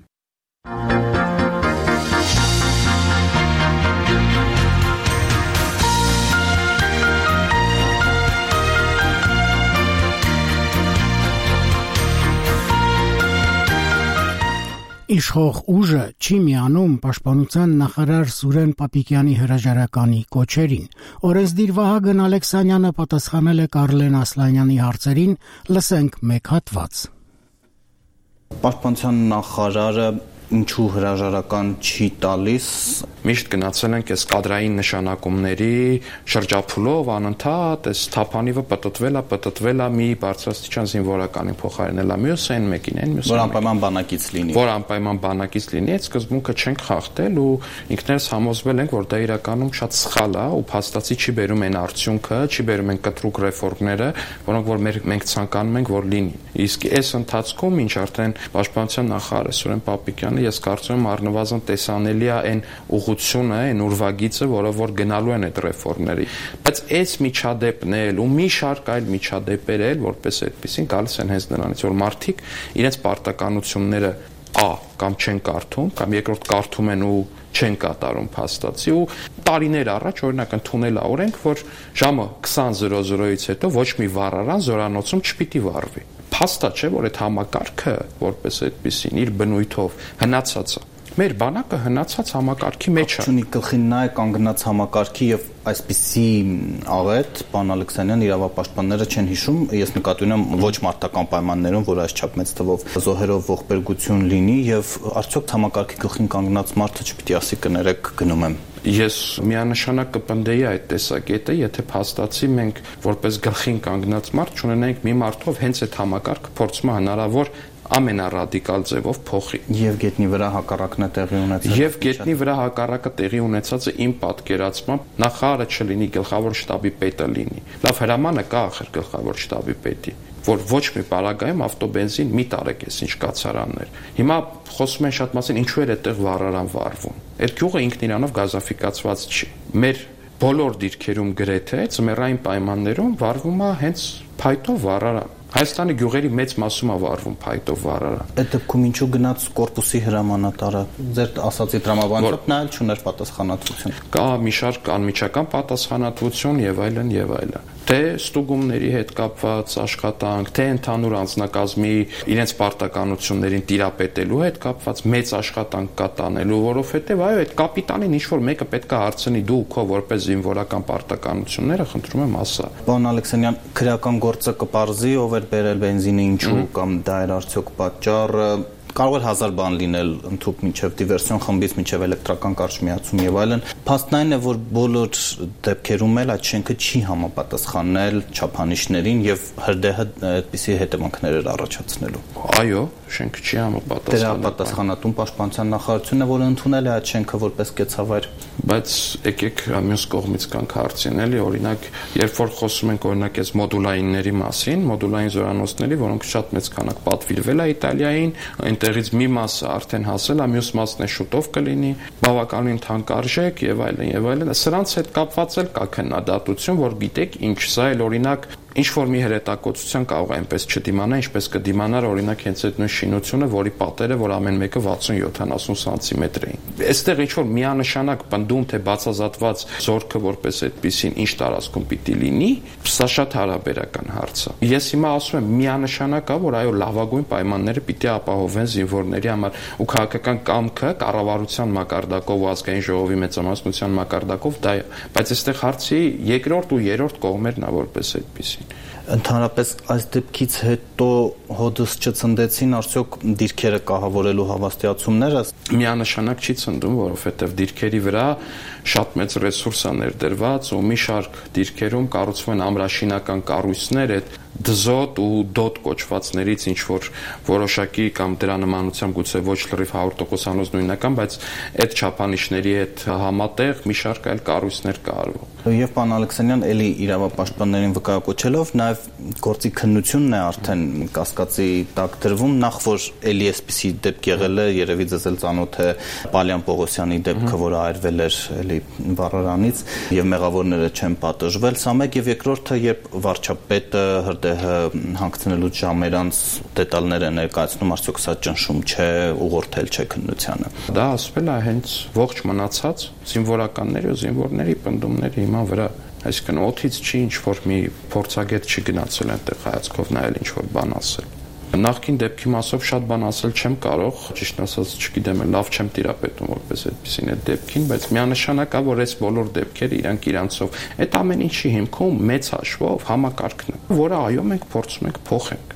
Իշխող ուժը չի միանում պաշտպանության նախարար Սուրեն Պապիկյանի հրաժարականի կոչերին։ Օրենսդիր Վահագն Ալեքսանյանը պատասխանել է Կարլեն Ասլանյանի հարցերին, լսենք մեկ հատված։ Պաշտպանության նախարարը ինչու հրաժարական չի տալիս։ Միշտ գնացել ենք այս կադրային նշանակումների շրջափուլով անընդհատ, այս թափանիվը պտտվել է, պտտվել է մի բարձրաստիճան զինվորականին փոխարինել է մյուս այն մեկին, այն մյուս։ Որ անպայման բանակից լինի։ Որ անպայման բանակից լինի, այդ սկզբունքը չենք խախտել ու ինքներս համոզվել ենք, որ դա իրականում շատ սխալ է ու փաստացի չի բերում այն արդյունքը, չի բերում այն կտրուկ ռեֆորմները, որոնք որ մենք ցանկանում ենք, որ լինի։ Իսկ այս ընթացքում, ինչ արդեն պաշտպանության նախարար Սուրեն Պապիկյանը, ես կարծում եմ առնվազն տեսանելի է այն ուղղությունը, այն ուրվագիծը, որով որ գնալու են այդ ռեֆորմների։ Բայց այս միջադեպն էլ ու մի շարք այլ միջադեպեր էլ որպես այդպեսին գալիս են հենց նրանից, որ մարդիկ իրենց պարտականությունները ա կամ չեն կարդում, կամ երկրորդ կարդում են ու չեն կատարում փաստացի ու տարիներ առաջ օրինակ ընդունել է օրենք, որ ժամը քսան զրո զրոից հետո ոչ մի վառարան զորանոցում չպիտի վառվի։ Փաստա չէ, որ այդ համակարգը որպես այդպեսին իր բնույթով հնացած է։ Մեր բանակը հնացած համակարգի մեջ է։ Չունի գլխին նա է կանգնած համակարգի եւ այսպիսի աղետ պարոն Ալեքսանյան իրավապաշտպանները չեն հիշում, ես նկատի ունեմ ոչ մարտական պայմաններում, որ այսչափ մեծ թվով զոհերով ողբերգություն լինի եւ արդյոք համակարգի գլխին կանգնած մարդը չպիտի ասի կներեք գնում եմ։ Ես միանշանակ կպնդեի այդ տեսակետը, եթե փաստացի մենք որպես գլխին կանգնած մարդ չունենայինք մի մարդով հենց այդ համակարգը փորձում հնարավոր ամենառադիկալ ձևով փոխի։ Եվ գետնի վրա հակառակն է տեղի ունեցել։ Եվ գետնի վրա հակառակը տեղի ունեցածը իմ պատկերացմամբ նախարարը չլինի, գլխավոր շտաբի պետը լինի։ Լավ, հրամանը կա ախր գլխավոր շտաբի պետի, որ ոչ մի պարագայում ավտոբենզին մի տարեք էս ինչ կացարաններ։ Հիմա խոսում են շատ մասին, ինչու էր այդտեղ վառարան վառվում։ Այդ գյուղը ինքն իրանով գազաֆիկացված չի։ Մեր բոլոր դիրքերում գրեթե ծմերային պայմաններում վառվում է հենց փայտով վառարան։ Հայաստանի գյուղերի մեծ մասում է վառվում փայտով վառարան։ Այդ դեպքում ինչու գնաց կորպուսի հրամանատարը։ Ձեր ասացի տրամաբանությամբ նա էլ չուներ պատասխանատվություն։ Կա մի շարք անմիջական պատասխանատվություն եւ այլն եւ այլն։ Թե ստուգումների հետ կապված աշխատանք, թե ընդհանուր անձնակազմի իրենց պարտականություններին տիրապետելու հետ կապված մեծ աշխատանք կա տանելու, որովհետեւ այո, այդ կապիտանին ինչ որ մեկը պետք է հարցնի դու քո որպես զինվորական պարտականությունները, խնդրում եմ ասա։ Պարոն Ալեքսանյան, քրեական գործը կպարզի ով էր բերել բենզինը ինչու կամ դա էր արդյոք պատճառը։ Կարող էր հազար բան լինել ընդհանուր մինչև դիվերսիոն խմբից մինչև էլեկտրական կարճ միացում եւ այլն։ Փաստն այն է, որ բոլոր դեպքերում էլ այդ շենքը չի համապատասխանել չափանիշներին եւ հրդեհը այդպիսի հետևանքներ էր առաջացնելու։ Այո, շենքը չի համապատասխանել։ Դրա պատասխանատուն պաշտպանության նախարարությունն է, որը ընդունել է այդ շենքը որպես կեցավայր։ Բայց եկեք մյուս կողմից կանք հարցին, էլի, օրինակ, երբ որ խոսում ենք օրինակ այս մոդուլայինների մասին, մոդուլային զորանոցների, որոնք շատ մեծ քանակ պատվիրվել է Իտալիային, այնտեղից մի մասը արդեն հասել է, մյուս մասն է շուտով կլինի, բավականին թանկարժեք եւ այլն եւ այլն։ Սրանց հետ կապված էլ կա քննադատություն, որ գիտեք, ինչ սա էլ օրինակ ինչ որ մի հրետակոծության կարող է այնպես չդիմանա, ինչպես կդիմանար օրինակ հենց այդ նույն շինությունը, որի պատերը, որ ամեն մեկը վաթսուն յոթանասուն սանտիմետր էին։ Այստեղ ինչ որ միանշանակ պնդում թե բացազատված զորքը որպես այդպեսին ինչ տարածքում պիտի լինի, սա շատ հարաբերական հարց է։ Ես հիմա ասում եմ միանշանակ է, որ այո լավագույն պայմանները պիտի ապահովեն զինվորների համար ու քաղաքական կամքը կառավարության մակարդակով ու ազգային ժողովի մեծամասնության մակարդակով դա է, բայց այստեղ հարցի երկրորդ ու երրորդ կողմերն է որպես այդպեսին։ Ընդհանրապես այս դեպքից հետո հոդս չցնդեցին արդյոք դիրքերը կահավորելու հավաստիացումները։ Միանշանակ չի ցնդում, որովհետև դիրքերի վրա շատ մեծ ռեսուրս է ներդրված ու մի շարք դիրքերում կառուցվում են ամրաշինական կառույցներ, այդ դզոտ ու դոտ կոչվածներից ինչ որ որոշակի կամ դրա նմանությամբ գուցե ոչ լրիվ հարյուր տոկոսանոց նույնական, բայց այդ չափանիշների հետ համատեղ մի շարք այլ կառույցներ կա արվում։ Եվ պարոն Ալեքսանյան, էլի իրավապաշտպաններին վկայակոչելով նաև գործի քննությունն է արդեն կասկածի տակ դրվում, նախ որ էլի էսպիսի դեպք եղել է, երևի ձեզ էլ ծանոթ է Պալյան Պողոսյանի դեպքը, որը այրվել էր էլի վառարանից եւ մեղավորները չեն պատժվել, սա մեկ, եւ երկրորդը, երբ վարչապետը հրդեհը հանգցնելուց ժամերանց դետալներ է ներկայացնում, արդյոք սա ճնշում չէ, ուղղորդել չէ քննությանը։ Դա ասվել է հենց ողջ մնացած զինվորականների ու զինվորների պնդումների հիման վրա, այսինքն օդից չի ինչ որ մի փորձագետ չի գնացել այնտեղ հայացքով նայել ինչ որ բան ասել։ Նախքին դեպքի մասով շատ բան ասել չեմ կարող, ճիշտ ասած չգիտեմ, լավ չեմ տիրապետում որպես այդպեսին այդ դեպքին, բայց միանշանակ է, որ այս բոլոր դեպքերը իրանք իրանցով այդ ամեն ինչի հիմքում մեծ հաշվով համակարգն է, որը այո մենք փորձում ենք փոխենք։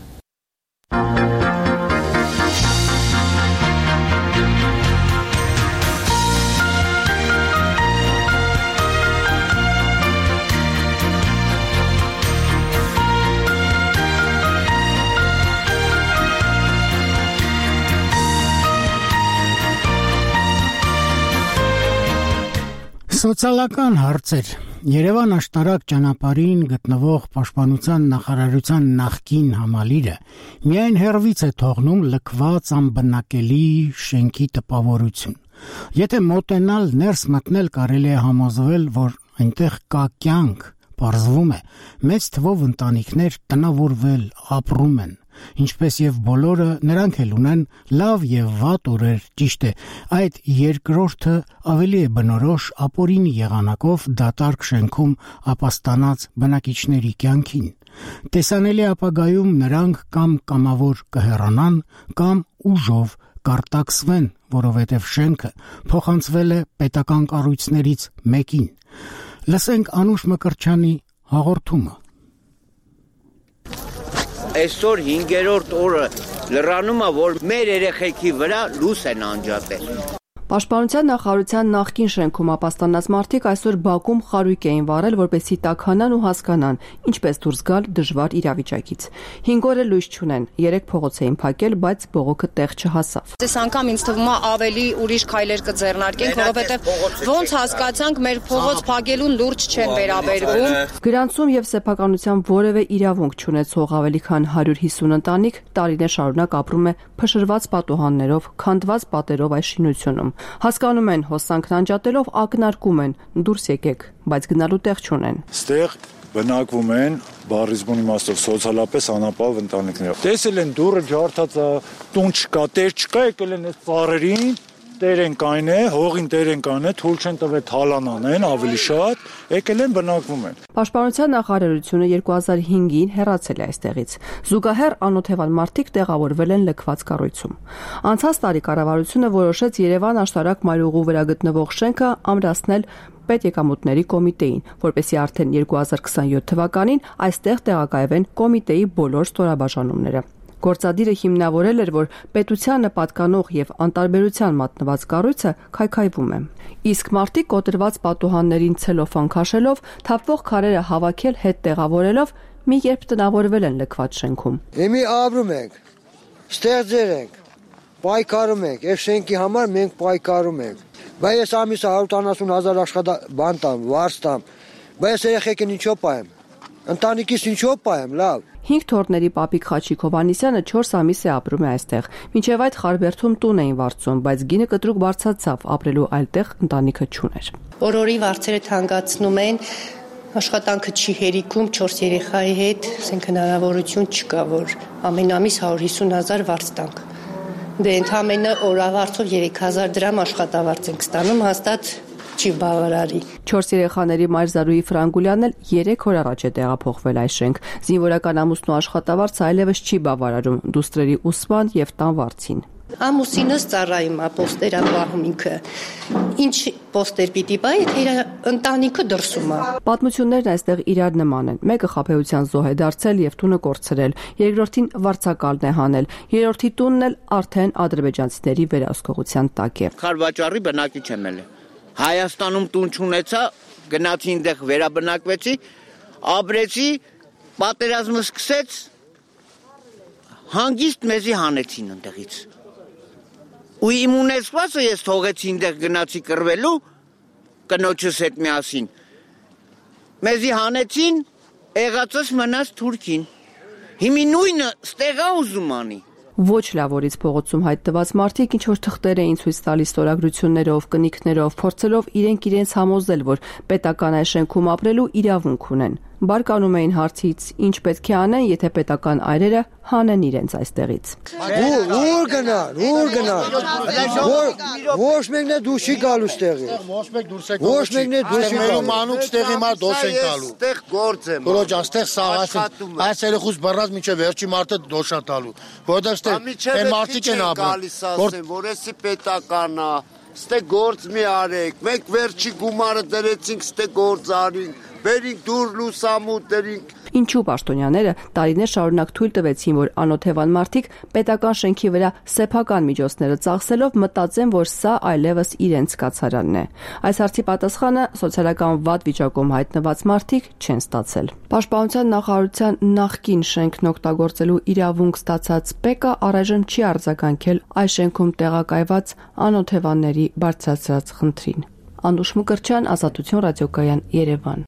Սոցիալական հարցեր։ Երևան աշտարակ ճանապարհին գտնվող Պաշտպանության նախարարության նախկին համալիրը միայն հերվից է թողնում լքված անբնակելի շենքի տպավորություն։ Եթե մոտենալ ներս մտնել կարելի է համոզվել, որ այնտեղ կա կյանք, պարզվում է, մեծ թվով ընտանիքներ տնավորվել, ապրում են։ Ինչպես եւ բոլորը, նրանք էլ ունեն լավ եւ վատ օրեր, ճիշտ է, այդ երկրորդը ավելի է բնորոշ ապօրինի եղանակով դատարկ շենքում ապաստանած բնակիչների կյանքին։ Տեսանելի ապագայում նրանք կամ կամավոր կհեռանան, կամ ուժով կարտաքսվեն, որովհետև շենքը փոխանցվել է պետական կառույցներից մեկին։ Լսենք Անուշ Մկրտչյանի հաղորդումը։ Այսօր հինգերորդ օրը լրանում է, որ մեր երեխեքի վրա լույս են անջատել։ Պաշտպանության նախարարության նախկին շենքում ապաստանած մարդիկ այսօր Բաքում խարույկ էին վառել, որպեսզի տաքանան ու հասկանան, ինչպես դուրս գալ դժվար իրավիճակից։ հինգ օր է լույս չունեն, երեք փողոց էին փակել, բայց բողոքը տեղ չհասավ։ Այս անգամ ինձ թվում է ավելի ուրիշ քայլեր կձեռնարկենք, որովհետև ոնց հասկացանք, մեր փողոց փակելուն լուրջ չեն վերաբերվում։ Գրանցում եւ սեփականության որևէ իրավունք չունեցող ավելի քան հարյուր հիսուն ընտանիք տարիներ շարունակ ապրում է փշրված պատուհաններով, քանդված պատերով այս շինությունում։ Հասկանում են, հոսանքն անջատելով ակնարկում են, դուրս եկեք, բայց գնալու տեղ չունեն։ Ստեղ բնակվում են բառիզմուն իմաստով սոցիալապես անապահով ընտանիքներ։ Տեսել են դուռը ջարդած է, տուն չկա, տեր չկա, եկել են այս ծառերին, տեր են կայն է, հողին տեր են կայն է, թույլ չեն տվել թալանանեն ավելի շատ, եկել են բնակվում են։ Պաշտպանության նախարարությունը երկու հազար հինգին հեռացել է այստեղից։ Զուգահեռ անօթևան մարդիկ տեղավորվել են լքված կառույցում։ Անցած տարի կառավարությունը որոշեց Երևան աշտարակ մայրուղու վրա գտնվող շենքը ամրացնել պետեկամուտների կոմիտեին, որպեսզի արդեն երկու հազար քսանյոթ թվականին այստեղ տեղակայվեն կոմիտեի բոլոր ստորաբաժանումները։ Գործադիրը հիմնավորել էր, որ պետությանը պատկանող եւ անտարբերության մատնված կառույցը քայքայվում է։ Իսկ մարդիկ կոտրված պատուհաններին ցելոֆան քաշելով, թափվող քարերը հավաքել հետ տեղավորելով մի երբ տնավորվել են լքված շենքում։ Եմի ապրում ենք, ստեղծեր ենք, պայքարում ենք, եւ շենքի համար մենք պայքարում ենք։ Բայց ես ամիսը հարյուր տասնութ հազար աշխատաբան տամ, վարձ տամ, բայց երեխեքին ինչո՞ւ պայեմ։ Ընտանիքիս ինչո՞ւ պայեմ, լավ։ Հինգ թորների պապիկ Խաչիկ Հովհաննիսյանը չորս ամիս է ապրում է այստեղ։ Մինչև այդ Խարբերդում տուն էին վարձում, բայց գինը կտրուկ բարձրացավ, ապրելու այլ տեղ ընտանիքը չուներ։ Օրորի վարձերը թանկացնում են, աշխատանքը չի հերիքում, չորս երեխայի հետ, ասենք հնարավորություն չկա, որ ամեն ամիս հարյուր հիսուն հազար վարձ տանք։ Դե ընդամենը օրավարձով երեք հազար դրամ աշխատավարձ ենք ստանում, հաստատ չի բավարարի։ Չորս երեխաների մայր Զարուհի Ֆրանգուլյանն էլ երեք օր առաջ է տեղափոխվել այս շենք։ Զինվորական ամուսնու աշխատավարձը այլևս չի բավարարում դուստրերի ուսման եւ տան վարձին։ Ամուսինս ծառայում է, պոստեր է պահում ինքը։ Ինչ պոստեր պիտի պահի, եթե իր ընտանիքը դրսում է։ Պատմություններն այստեղ իրար նման են։ Մեկը խաբեության զոհ է դարձել եւ տունը կորցրել, երկրորդին վարձակալն է հանել, երրորդի տունն էլ արդեն ադրբեջանցիների վերահսկողության տակ է։ Խարվաճառի բնակիչ եմ ել։ Հայաստանում տուն չունեցա, գնացի այնտեղ վերաբնակվեցի, ապրեցի, պատերազմը սկսեց, հանգիստ մեզի հանեցին այնտեղից։ Ու իմ ունեցվածը ես թողեցի այնտեղ գնացի կռվելու կնոջս հետ միասին։ Մեզի հանեցին, եղածս մնաց Թուրքին։ Հիմի նույնը ստեղա ուզում անի։ Ոչ լավորից փողոցում հայտնված մարդիկ ինչ որ թղթեր էին ցույց տալիս ստորագրություններով, կնիքներով, փորձելով իրենք իրենց համոզել, որ պետական այս շենքում ապրելու իրավունք ունեն։ Բարկանում էին հարցից, ինչ պետք է անեն, եթե պետական այրերը հանեն իրենց այստեղից։ Ուր գնան, ուր գնան։ Ոչ մեկն է դուրս չի գալու ստեղի։ Ոչ մեկ դուրս է գալու։ Ոչ մեկն է դուրս չի գալու։ Մանուկ ստեղի մար դոս են գալու։ Ստեղ գործ եմ։ Որոջ աստեղ սաղասին։ Այս երեխուս բռնած միջև վերջի մարդը դոշա տալու։ Որտեղ ստեղ այն մարդիկ են ապրում։ Որ էսի պետական է, ստեղ գործ մի արեք։ Մենք վերջի գումարը դրեցինք, ստեղ գործ արինք։ Բերինք դուր լուսամուտերինք։ Ինչու պաշտոնյաները տարիներ շարունակ թույլ տվեցին, որ անօթևան մարդիկ պետական շենքի վրա սեփական միջոցները ծախսելով մտածեն, որ սա այլևս իրենց կացարանն է։ Այս հարցի պատասխանը սոցիալական վատ վիճակում հայտնված մարդիկ չեն ստացել։ Պաշտպանության նախարարության նախկին շենքն օգտագործելու իրավունք ստացած ՊԵԿ-ը առայժմ չի արձագանքել այս շենքում տեղակայված անօթևանների բարձրացած խնդրին։ Անուշ Մկրտչյան, Ազատություն ռադիոկայան, Երևան։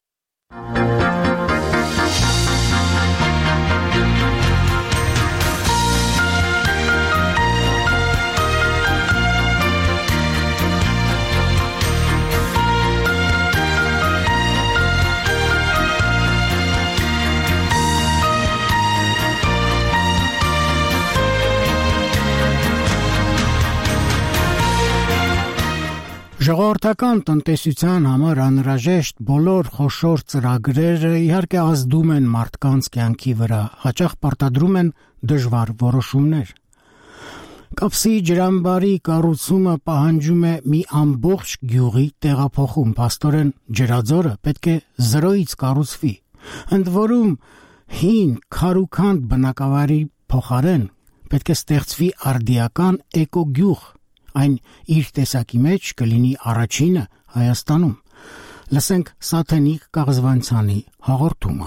Ժողովրդական տնտեսության համար անհրաժեշտ բոլոր խոշոր ծրագրերը իհարկե ազդում են մարդկանց կյանքի վրա, հաճախ պարտադրում են դժվար որոշումներ։ Կապսի ջրամբարի կառուցումը պահանջում է մի ամբողջ գյուղի տեղափոխում, փաստորեն ջրաձորը պետք է զրոյից կառուցվի։ Ընդ որում հին քարուքանդ բնակավայրի փոխարեն պետք է ստեղծվի արդիական էկոգյուղ, Այն իր տեսակի մեջ կլինի առաջինը Հայաստանում։ Լսենք Սաթենիկ Կաղզվանցյանի հաղորդումը։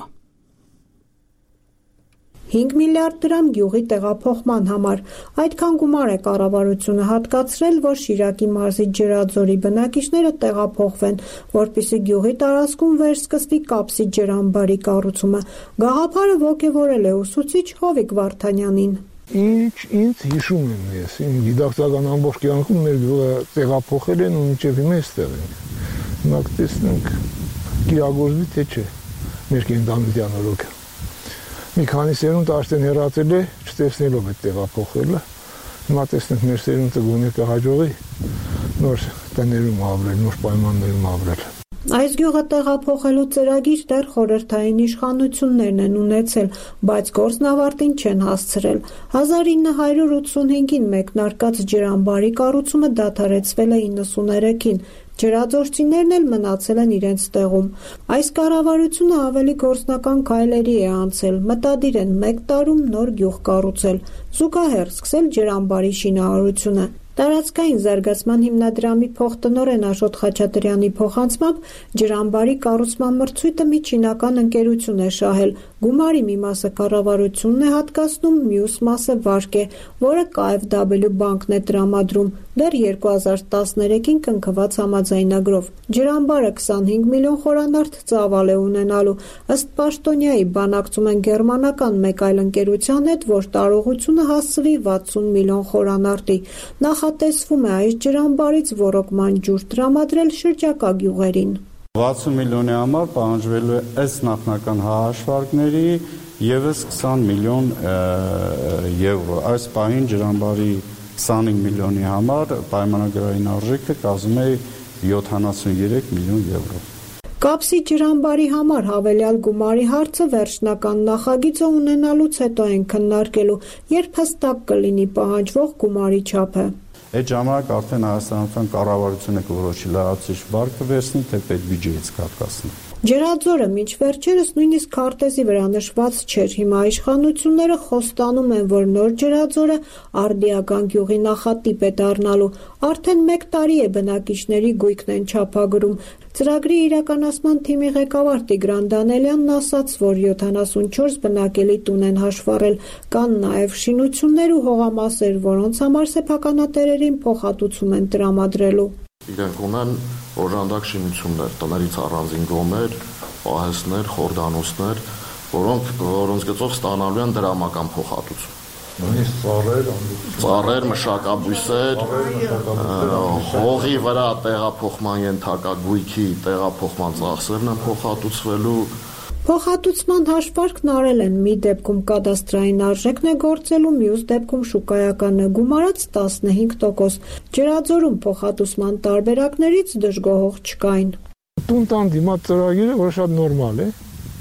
հինգ միլիարդ դրամ գյուղի տեղափոխման համար։ Այդքան գումար է կառավարությունը հատկացրել, որ Շիրակի մարզի Ջրաձորի բնակիչները տեղափոխվեն, որպեսզի գյուղի տարածքում վերսկսվի կապսի ջրամբարի կառուցումը։ Գաղափարը ոգևորել է ուսուցիչ Հովիկ Վարդանյանին։ Ինչ ինձ հիշում եմ ես, իմ դիդակտական ամբողջ կյանքում մեր գյուղը տեղափոխել են ու մինչև հիմա էստեղ են։ Հիմա կտեսնենք կիրագործվի թե չէ մեր կենդանության օրոքը։ Մի քանի սերունդ արդեն հեռացել է, չտեսնելով այդ տեղափոխելը։ Հիմա տեսնենք մեր սերունդը գոնե կհաջողի նոր տներում ապրել, նոր պայմաններում ապրել։ Այս գյուղը տեղափոխելու ծրագիր դեռ խորհրդային իշխանություններն են ունեցել, բայց գործն ավարտին չեն հասցրել։ հազար ինը հարյուր ութսունհինգին մեկնարկած ջրամբարի կառուցումը դադարեցվել է իննսուներեքին։ Ջրաձորցիներն էլ մնացել են իրենց տեղում։ Այս կառավարությունը ավելի գործնական քայլերի է անցել, մտադիր են մեկ տարում նոր գյուղ կառուցել, զուգահեռ սկսել ջրամբարի շինարարությունը։ Տարածքային զարգացման հիմնադրամի փոխտնօրեն Աշոտ Խաչատրյանի փոխանցմամբ ջրամբարի կառուցման մրցույթը մի չինական ընկերություն է շահել։ Գումարի մի մասը կառավարությունն է հատկացնում, մյուս մասը Վարկ է, որը K F W բանկն է տրամադրում, դեռ երկու հազար տասներեքին կնքված համաձայնագրով։ Ջրամբարը քսանհինգ միլիոն խորանարդ ծավալ է ունենալու։ Ըստ պաշտոնյայի բանակցում են գերմանական մեկ այլ ընկերության հետ, որ տարողությունը հասցվի վաթսուն միլիոն խորանարդի։ Նախատեսվում է այս ջրամբարից ոռոգման ջուր տրամադրել շրջակա գյուղերին։ վաթսուն միլիոնի համար պահանջվելու է ըստ նախնական հաշվարկների ևս քսան միլիոն եվրո։ Այս պահին ջրամբարի քսանհինգ միլիոնի համար պայմանագրային արժեքը կազմում է յոթանասունյոթ միլիոն եվրո։ Կապսի ջրամբարի համար հավելյալ գումարի հարցը վերջնական նախագիծը ունենալուց հետո են քննարկելու, երբ հստակ կլինի պահանջվող գումարի չափը։ Այդ ժամանակ արդեն Հայաստանյան կառավարությունը կորոշի լրացուցիչ վար կվերցնի, թե պետբյուջեից կարգասնի։ Ջրաձորը մինչ վերջերս նույնիսկ քարտեզի վրա նշված չէր։ Հիմա իշխանությունները խոստանում են, որ նոր Ջրաձորը արդիական գյուղի նախատիպ է դառնալու։ Արդեն մեկ տարի է բնակիչների գույքն են չափագրում։ Ծրագրի իրականացման թիմի ղեկավար Տիգրան Դանելյանն ասաց, որ յոթանասունչորս բնակելի տուն են հաշվառել, կան նաև շինություններ ու հողամասեր, որոնց համար սեփականատերերին փոխհատուցում են տրամադրելու։ Իրենք ունեն օժանդակ շինություններ, տներից առանձին գոմեր, պահեստներ, խորդանոցներ, որոնք որոնց գծով ստանալու են դրամական փոխհատուցում։ Նույնիսկ ծառեր, ծառեր, մշակաբույսեր, հողի վրա տեղափոխման ենթակա գույքի տեղափոխման ծախսերն են փոխհատուցվելու։ Փոխհատուցման հաշվարկն արել են, մի դեպքում կադաստրային արժեքն է գործելու, մյուս դեպքում շուկայականը, գումարած տասնհինգ տոկոս։ Ջրաձորում փոխհատուցման տարբերակներից դժգոհող չկային։ Տուն տան դիմաց ծրագիրը որ շատ նորմալ է։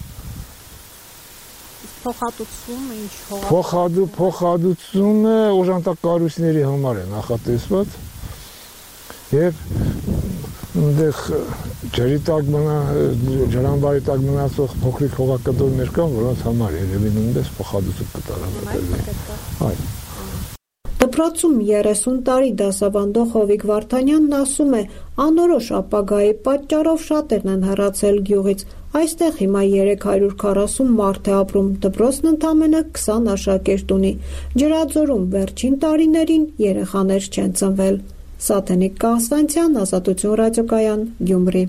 Փոխհատուցումը ինչ հող։ Փոխհատու փոխհատուցումը օժանդակ կառույցների համար է նախատեսված։ Եվ այնտեղ ջրի տակ մնա ջրամբարի տակ մնացող փոքրիկ հողակտորներ կան, որոնց համար երևի նույնպես փոխհատուցում կտարավորվի։ Այո։ Դպրոցում երեսուն տարի դասավանդող Հովիկ Վարդանյանն ասում է, անորոշ ապագայի պատճառով շատերն են հեռացել գյուղից։ Այստեղ հիմա երեք հարյուր քառասուն մարդ է ապրում, դպրոցն ընդամենը քսան աշակերտ ունի։ Ջրաձորում վերջին տարիներին երեխաներ չեն ծնվել։ Սաթենիկ Կաղզվանցյան, Ազատություն ռադիոկայան, Գյումրի։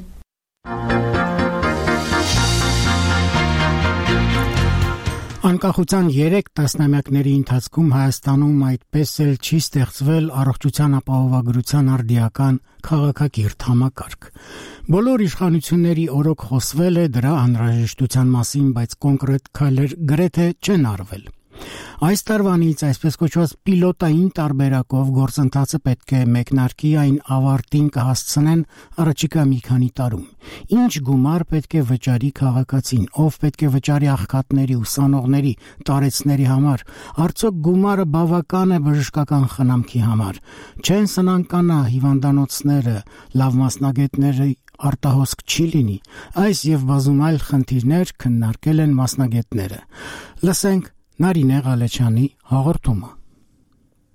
Անկախության երեք տասնամյակների ընթացքում Հայաստանում այդպես էլ չի ստեղծվել առողջության ապահովագրության արդիական քաղաքակիրթ համակարգ։ Բոլոր իշխանությունների օրոք խոսվել է դրա անհրաժեշտության մասին, բայց կոնկրետ քայլեր գրեթե չեն արվել։ Այս տարվանից այսպես կոչված պիլոտային տարբերակով գործընթացը պետք է մեկնարկի, այն ավարտին կհասցնեն առաջիկա մի քանի տարում։ Ինչ գումար պետք է վճարի քաղաքացին, ով պետք է վճարի աղքատների, ուսանողների, տարեցների համար, արդյոք գումարը բավական է բժշկական խնամքի համար, չեն սնանկանա հիվանդանոցները, լավ մասնագետների արտահոսք չի լինի։ Այս եւ բազում այլ խնդիրներ քննարկել են մասնագետները։ Լսենք Նարինե Ղալեչյանի հաղորդումը։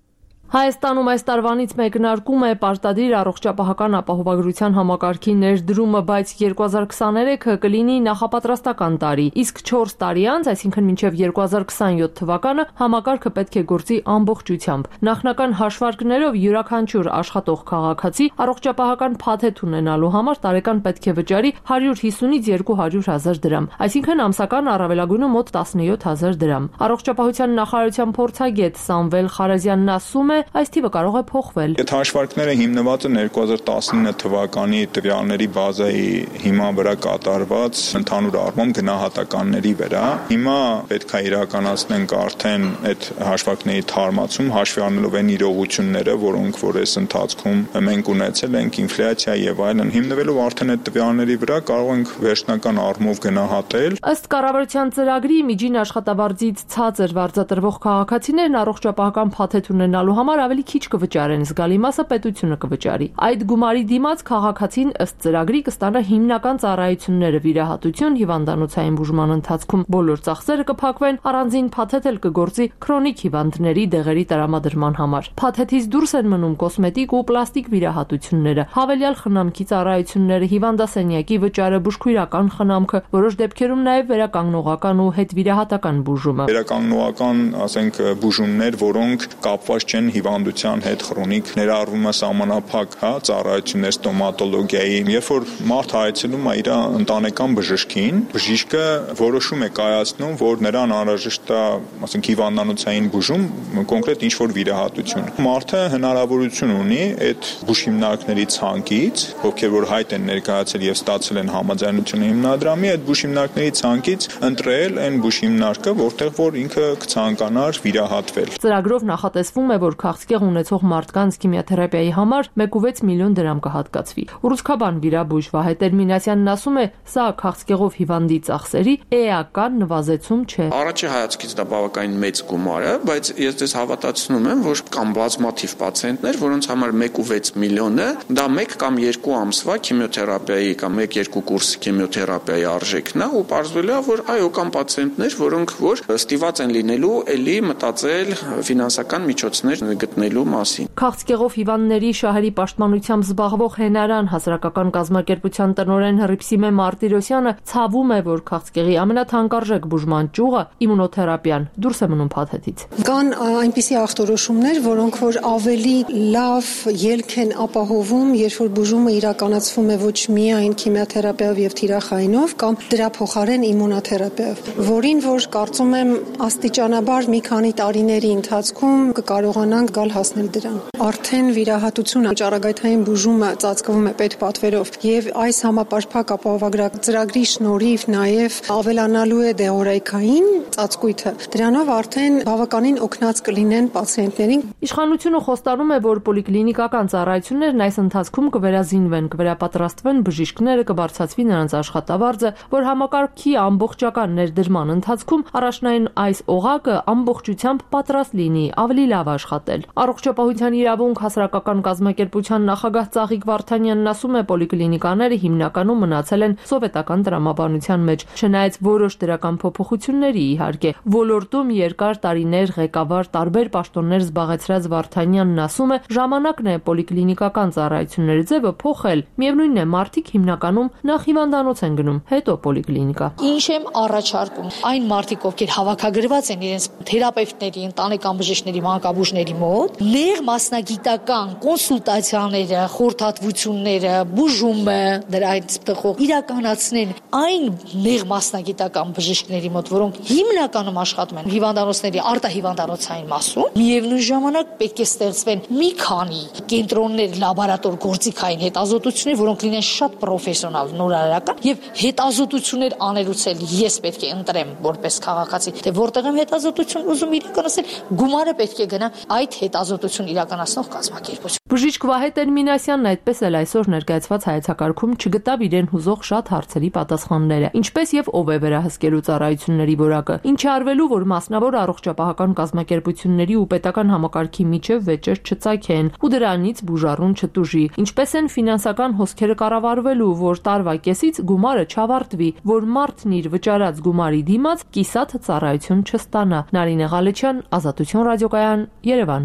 Հայաստանում այս տարվանից մեկնարկում է պարտադիր առողջապահական ապահովագրության համակարգի ներդրումը, բայց երկու հազար քսաներեքը կլինի նախապատրաստական տարի, իսկ չորս տարի անց, այսինքն մինչև երկու հազար քսանյոթ թվականը, համակարգը պետք է գործի ամբողջությամբ։ Նախնական հաշվարկներով յուրաքանչյուր աշխատող քաղաքացի առողջապահական փաթեթ ունենալու համար տարեկան պետք է վճարի հարյուր հիսունից երկու հարյուր հազար դրամ, այսինքն ամսական առավելագույնը մոտ տասնյոթ հազար դրամ։ Առողջապահության նախարարության փորձագետ Սամվել Խարազյանն ասում է, այս թիվը կարող է փոխվել։ Այդ հաշվարկները հիմնված են երկու հազար տասնինը թվականի տվյալների բազայի հիման վրա կատարված ընդհանուր առմամբ գնահատականների վրա։ Հիմա պետք է իրականացնենք արդեն այդ հաշվարկների թարմացում, հաշվի առնելով այն իրողությունները, որոնք որ այս ընթացքում մենք ունեցել ենք, ինֆլյացիա եւ այլն, հիմնվելով արդեն այդ տվյալների վրա կարող ենք վերջնական առումով գնահատել։ Ըստ կառավարության ծրագրի միջին աշխատավարձից ցածր վարձատրվող քաղաքացիներն առողջապահական փաթեթ ունենալու համար ավելի քիչ կվճարեն, զգալի մասը պետությունը կվճարի։ Այդ գումարի դիմաց քաղաքացին ըստ ծրագրի կստանա հիմնական ծառայությունները՝ վիրահատություն, հիվանդանոցային բուժման ընթացքում բոլոր ծախսերը կփակվեն, առանձին փաթեթ էլ կգործի քրոնիկ հիվանդների դեղերի տրամադրման համար։ Փաթեթից դուրս են մնում կոսմետիկ ու պլաստիկ վիրահատությունները, հավելյալ խնամքի ծառայությունները, հիվանդասենյակի վճարը, բուժքույրական խնամքը, որոշ դեպքերում նաև վերականգնողական ու հետվիրահատական բուժումը։ Վերականգնողական, ասենք, բուժումներ, որոնք կապված չեն հիվանդության հետ քրոնիկ, ներառվում է սահմանափակ, հա, ծառայություններ ստոմատոլոգիայի, երբ որ մարդ այցելում է իր ընտանեկան բժշկին, բժիշկը որոշում է կայացնում, որ նրան անհրաժեշտ է, ասենք, հիվանդանոցային բուժում, կոնկրետ ինչ-որ վիրահատություն։ Մարդը հնարավորություն ունի այդ բուժհիմնարկների ցանկից, ովքեր որ հայտ են ներկայացել եւ ստացել են համաձայնությունը հիմնադրամի, այդ բուժհիմնարկների ցանկից ընտրել այն բուժհիմնարկը, որտեղ որ ինքը կցանկանար վիրահատվել։ Ծրագրով նախատեսվում է, որ քաղցկեղ ունեցող մարդկանց քիմիոթերապիայի համար մեկ կόμμα վեց միլիոն դրամ կհատկացվի։ Ուռուցքաբան վիրաբույժ Վահե Տերմինասյանն ասում է, սա քաղցկեղով հիվանդի ծախսերի էական նվազեցում չէ։ Առաջի հայացքից դա բավականին մեծ գումար է, բայց ես դες հավատացնում եմ, որ կան բազմաթիվ պացիենտներ, որոնց համար մեկ կόμμα վեց միլիոնը դա մեկ կամ երկու ամսվա քիմիոթերապիայի կամ մեկ-երկու կուրս քիմիոթերապիայի արժեքն է, ու պարզվել է, որ այո, կան պացիենտներ, որոնք որ ստիված են լինելու էլի մտածել ֆինանսական միջոցներ գտնելու մասին։ Քաղցկեղով հիվանդների շահերի պաշտպանությամբ զբաղվող Հենարան հասարակական կազմակերպության տնօրեն Հռիփսիմե Մարտիրոսյանը ցավում է, որ քաղցկեղի ամենաթանկարժեք բուժման ճյուղը իմունոթերապիան դուրս է մնում փաթեթից։ Կան այնպիսի ախտորոշումներ, որոնք որ ավելի լավ ելք են ապահովում, երբ որ բուժումը իրականացվում է ոչ միայն քիմիոթերապիայով եւ թիրախայինով, կամ դրա փոխարեն իմունոթերապիայով, որին որ կարծում եմ աստիճանաբար մի քանի տարիների ընթացքում կկարողանանք գալ հասնել դրան։ Արդեն վիրահատությունը, ճառագայթային բուժումը ծածկվում է պետպատվերով եւ այս համապարփակ ապահովագրական ծրագրի շնորհիվ նաեւ ավելանալու է դեղորայքային ծածկույթը։ Դրանով արդեն բավականին օգնած կլինեն պացիենտներին։ Իշխանությունը խոստանում է, որ պոլիկլինիկական ծառայություններն այս ընթացքում կվերազինվեն, կվերապատրաստվեն բժիշկները, կբարձրացվի նրանց աշխատավարձը, որ համակարգի ամբողջական ներդրման ընթացքում առաջնային այս օղակը ամբողջությամբ պատրաստ լինի ավելի լավ աշխատել։ Առողջապահության իրավունք հասարակական կազմակերպության նախագահ Ծաղիկ Վարդանյանն ասում է, պոլիկլինիկաները հիմնականում մնացել են սովետական տրամաբանության մեջ, չնայած որոշ դրական փոփոխությունների իհարկե։ Ոլորտում երկար տարիներ ղեկավար տարբեր պաշտոններ զբաղեցրած Վարդանյանն ասում է, ժամանակն է պոլիկլինիկական ծառայությունների ձևը փոխել։ Միևնույնն է, մարդիկ հիմնականում նախ հիվանդանոց են գնում, հետո պոլիկլինիկա։ Ինչ եմ առաջարկում, այն մարդիկ, ովքեր հավաքագրված են իրենց թերապևտների, ընտանեկան բժիշկների, մանկաբույժների մոտ, նեղ մասնագիտական կոնսուլտացիաները, խորհրդատվությունները, բուժումը, դրա այդ տխող իրականացնեն այն նեղ մասնագիտական բժիշկների մոտ, որոնք հիմնականում աշխատում են հիվանդանոցների արտահիվանդանոցային մասում։ Միևնույն ժամանակ պետք է ստեղծվեն մի քանի կենտրոններ, լաբորատոր գործիքային հետազոտություններ, որոնք լինեն շատ պրոֆեսիոնալ, նորարարական եւ հետազոտություններ անելուց էլ ես պետք է ընտրեմ որպես քաղաքացի, թե որտեղ եմ հետազոտություն ուզում իրականացնել, գումարը պետք է գնա այդ հետազոտություն իրականացնող կազմակերպություն։ Բժիշկ Վահե Տերմինասյանն այդպես էլ այսօր ներկայացված հայեցակարգում չգտավ իրեն հուզող շատ հարցերի պատասխանները, ինչպես եւ ով է վերահսկելու ծառայությունների որակը, ինչ արվելու, որ մասնավոր առողջապահական կազմակերպությունների ու պետական համակարգի միջև վեճեր չծագեն ու դրանից բուժառուն չտուժի, ինչպես են ֆինանսական հոսքերը կառավարվելու, որ տարվա կեսից գումարը չավարտվի, որ մարդն իր վճարած գումարի դիմաց կիսատ ծառայություն չստանա։ Նարինե Ղալեչյան, Ազատություն ռադիոկայան, Երևան։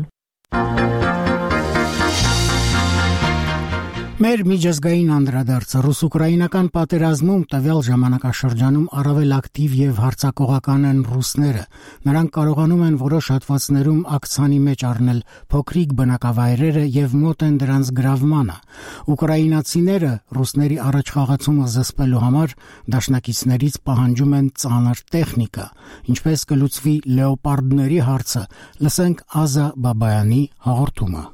Մեր միջազգային անդրադարձը ռուս-ուկրաինական պատերազմում տվյալ ժամանակաշրջանում առավել ակտիվ եւ հարձակողական են ռուսները։ Նրանք կարողանում են որոշ հատվածներում ակցանի մեջ առնել փոքրիկ բնակավայրերը եւ մոտ են դրանց գրավմանը։ Ուկրաինացիները ռուսների առաջխաղացումը զսպելու համար դաշնակիցներից պահանջում են ծանր տեխնիկա։ Ինչպես կլուծվի լեոպարդների հարցը, լսենք Ազա Բաբայանի հաղորդումը։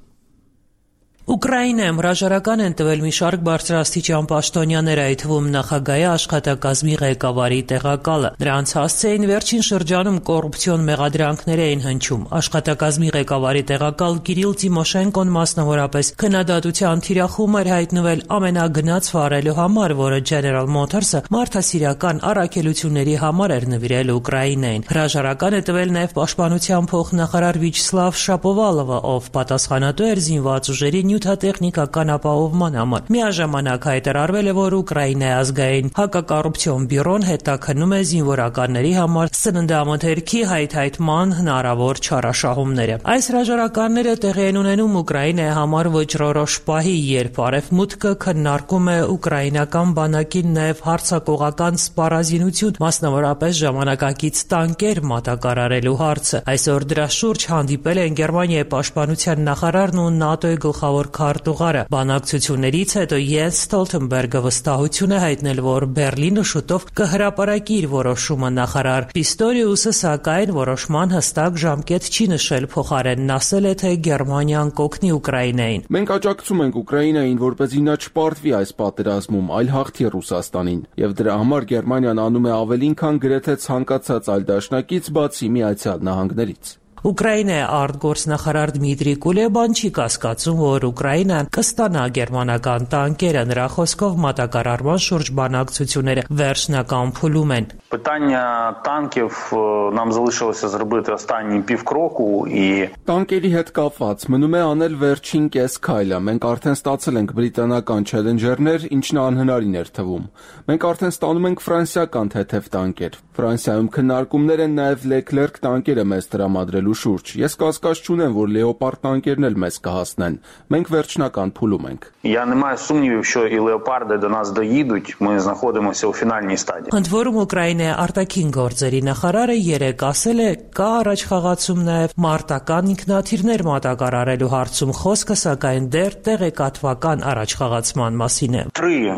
Ուկրաինայում հրաժարական են տվել մի շարք բարձրաստիճան պաշտոնյաներ, այդ թվում նախագահի աշխատակազմի ղեկավարի տեղակալը։ Նրանց հասցեին վերջին շրջանում կոռուպցիոն մեղադրանքներ էին հնչում։ Աշխատակազմի ղեկավարի տեղակալ Կիրիլ Տիմոշենկոն մասնավորապես քննադատության թիրախում էր հայտնվել ամենագնաց վարելու համար, որը General Motors-ը մարդասիրական առաքելությունների համար էր նվիրել Ուկրաինային։ Հրաժարական է տվել նաև պաշտպանության փոխնախարար Վիչսլավ Շապովալովը, ով պատասխանատու էր զինված ուժերի նյութատեխնիկական ապահովման համար։ Միաժամանակ հայտարարվել է, որ Ուկրաինայի ազգային հակակոռուպցիոն բյուրոն հետաքննում է զինվորականների համար սննդամթերքի հայթայթման հնարավոր չարաշահումները։ Այս հրաժարականները տեղի են ունենում Ուկրաինայի համար վճռորոշ պահի, երբ Արևմուտքը քննարկում է ուկրաինական բանակին նաև հարձակողական սպառազինություն, մասնավորապես ժամանակակից տանկեր մատակարարելու հարցը։ Այսօր դրա շուրջ հանդիպել են Գերմանիայի պաշտպանության նախարարն ու ՆԱՏՕ-ի գլխավոր քարտուղարը։ Բանակցություններից հետո Յենս Ստոլթենբերգը վստահություն է հայտնել, որ Բերլինը շուտով կհրապարակի իր որոշումը։ Նախարար Պիստորիուսը սակայն որոշման հստակ ժամկետ չի նշել, փոխարենն ասել է, թե Գերմանիան կօգնի Ուկրաինային։ Մենք աջակցում ենք Ուկրաինային, որպեսզի նա չպարտվի այս պատերազմում, այլ հաղթի Ռուսաստանին, եւ դրա համար Գերմանիան անում է ավելին, քան գրեթե ցանկացած այլ դաշնակից, բացի Միացյալ Նահանգներից։ Ուկրաինայի արտգործնախարար Դմիտրի Կուլեբան չի կասկածում, որ Ուկրաինան կստանա գերմանական տանկերը։ Նրա խոսքով մատակարարման շուրջ բանակցությունները վերջնական փուլում են։ Питання танків нам залишилося зробити останній півкроку і Տանկերի հետ կապված մնում է անել վերջին կես քայլը։ Մենք արդեն ստացել ենք բրիտանական չելենջերներ, ինչն անհնարին էր թվում։ Մենք արդեն ստանում ենք ֆրանսիական թեթև տանկեր։ Ֆրանսիայում քննարկումներ են նաև Leclerc տանկերը մեզ տրամադրելու շուրջ։ Ես կասկած չունեմ, որ Leopard տանկերն էլ մեզ կհասնեն։ Մենք վերջնական փուլում ենք։ Я не маю сумнівів, що і леопарди до нас доїдуть. Ми знаходимося у фінальній стадії. Ընդ որում Ուկրաինայի արտաքին գործերի նախարարը երեկ ասել է, կա առաջխաղացում նաև մարտական ինքնաթիռներ մատակարարելու հարցում, խոսքը սակայն դեռ տեղեկատվական առաջխաղացման մասին է։ Три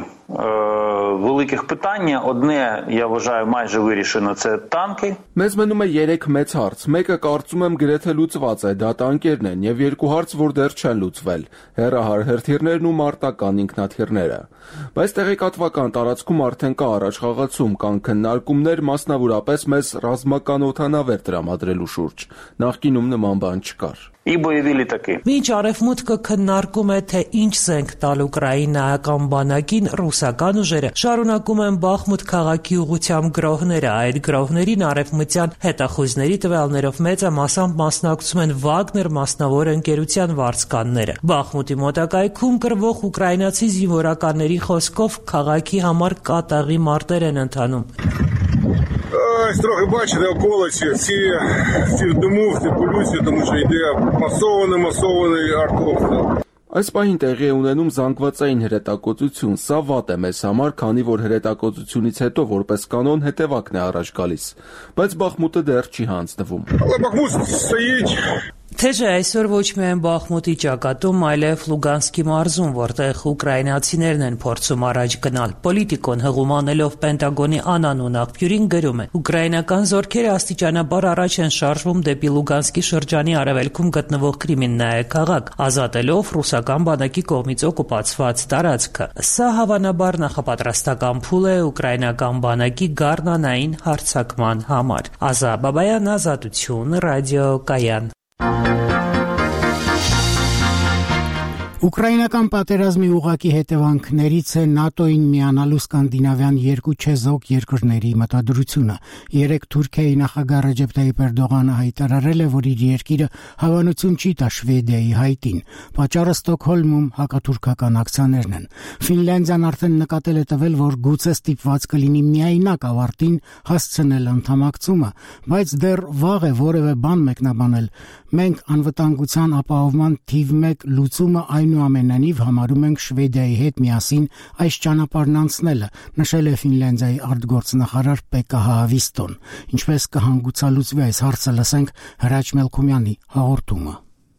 великих питання. Одне, я вважаю, майже вирішено, це танки. Մեզ մնում է երեք մեծ հարց։ Մեկը կարծում եմ գրեթե լուծված է, դա տանկերն են, եւ երկու հարց, որ դեռ չեն լուծվել՝ հեռահար հրթիռներն ու մարտական ինքնաթիռները։ Բայց տեղեկատվական տարածքում արդեն կա առաջխաղացում, կան քննարկումներ, մասնավորապես մեզ ռազմական օդանավեր տրամադրելու շուրջ։ Նախկինում նման բան չկար։ І бойові літаки. Մինչ Արևմուտքը քննարկում է, թե ինչ զենք տալ ուկրաինայական բանակին, ռուսական ուժերը շարունակում են Բախմուտ քաղաքի ուղղությամբ գրոհները։ Այդ գրոհներին արևմտյան հետախույզների տվյալներով մեծամասամբ մասնակցում են Վագներ մասնավոր ընկերության վարձկանները։ Բախմուտի մոտակայքում կռվող ուկրաինացի զինվորականների խոսքով քաղաքի համար կատաղի մարտեր են ընթանում։ Ось трохи бачите околиці, всі, всі в диму, всі полюції, тому що йде масований, масований артобстріл. Այս պահին տեղի է ունենում զանգվածային հրետակոծություն, սա վատ է մեզ համար, քանի որ հրետակոծությունից հետո որպես կանոն հետևակն է առաջ գալիս, բայց Բախմուտը դեռ չի հանձնվում։ Але Бахмут стоїть. Թեժը այսօր ոչ միայն Բախմուտի ճակատում, այլև Լուգանսկի մարզում, որտեղ ուկրաինացիներն են փորձում առաջ գնալ։ Պոլիտիկոն հղում անելով Պենտագոնի անանուն աղբյուրին գրում է. Ուկրաինական զորքերը աստիճանաբար առաջ են շարժվում դեպի Լուգանսկի շրջանի արևելքում գտնվող Կրիմիննայե քաղաք, ազատելով ռուսական բանակի կողմից օկուպացված տարածքը։ Սա հավանաբար նախապատրաստական փուլ է ուկրաինական բանակի գառնանային հարձակման համար։ Ազա Բաբայան, Ազատություն, Ռադիո Կայան։ Ուկրաինական պատերազմի ուղղակի հետևանքներից է ՆԱՏՕ-ին միանալու սկանդինավյան երկու չեզոք երկրների մտադրությունը։ Երեք Թուրքիայի նախագահ Ռեջեփ Տայիպ Էրդողանը հայտարարել է, որ իր երկիրը հավանություն չի տա Շվեդիայի հայտին։ Պատճառը Ստոկհոլմում հակաթուրքական ակցիաներն են։ Ֆինլանդիան արդեն նկատել է տվել, որ գուցե ստիպված կլինի միայնակ ավարտին հասցնել անդամակցումը, բայց դեռ վաղ է որևէ բան մեկնաբանել։ Մենք անվտանգության ապահովման թիվ մեկ լուծումը այնուամենայնիվ համարում ենք Շվեդիայի հետ միասին այս ճանապարհն անցնելը, նշել է Ֆինլանդիայի արտգործնախարար Պեկկա Հaavisto-ն։ Ինչպես կհանգուցալուծվի այս հարցը, լսենք Հրաչ Մելքումյանի հաղորդումը։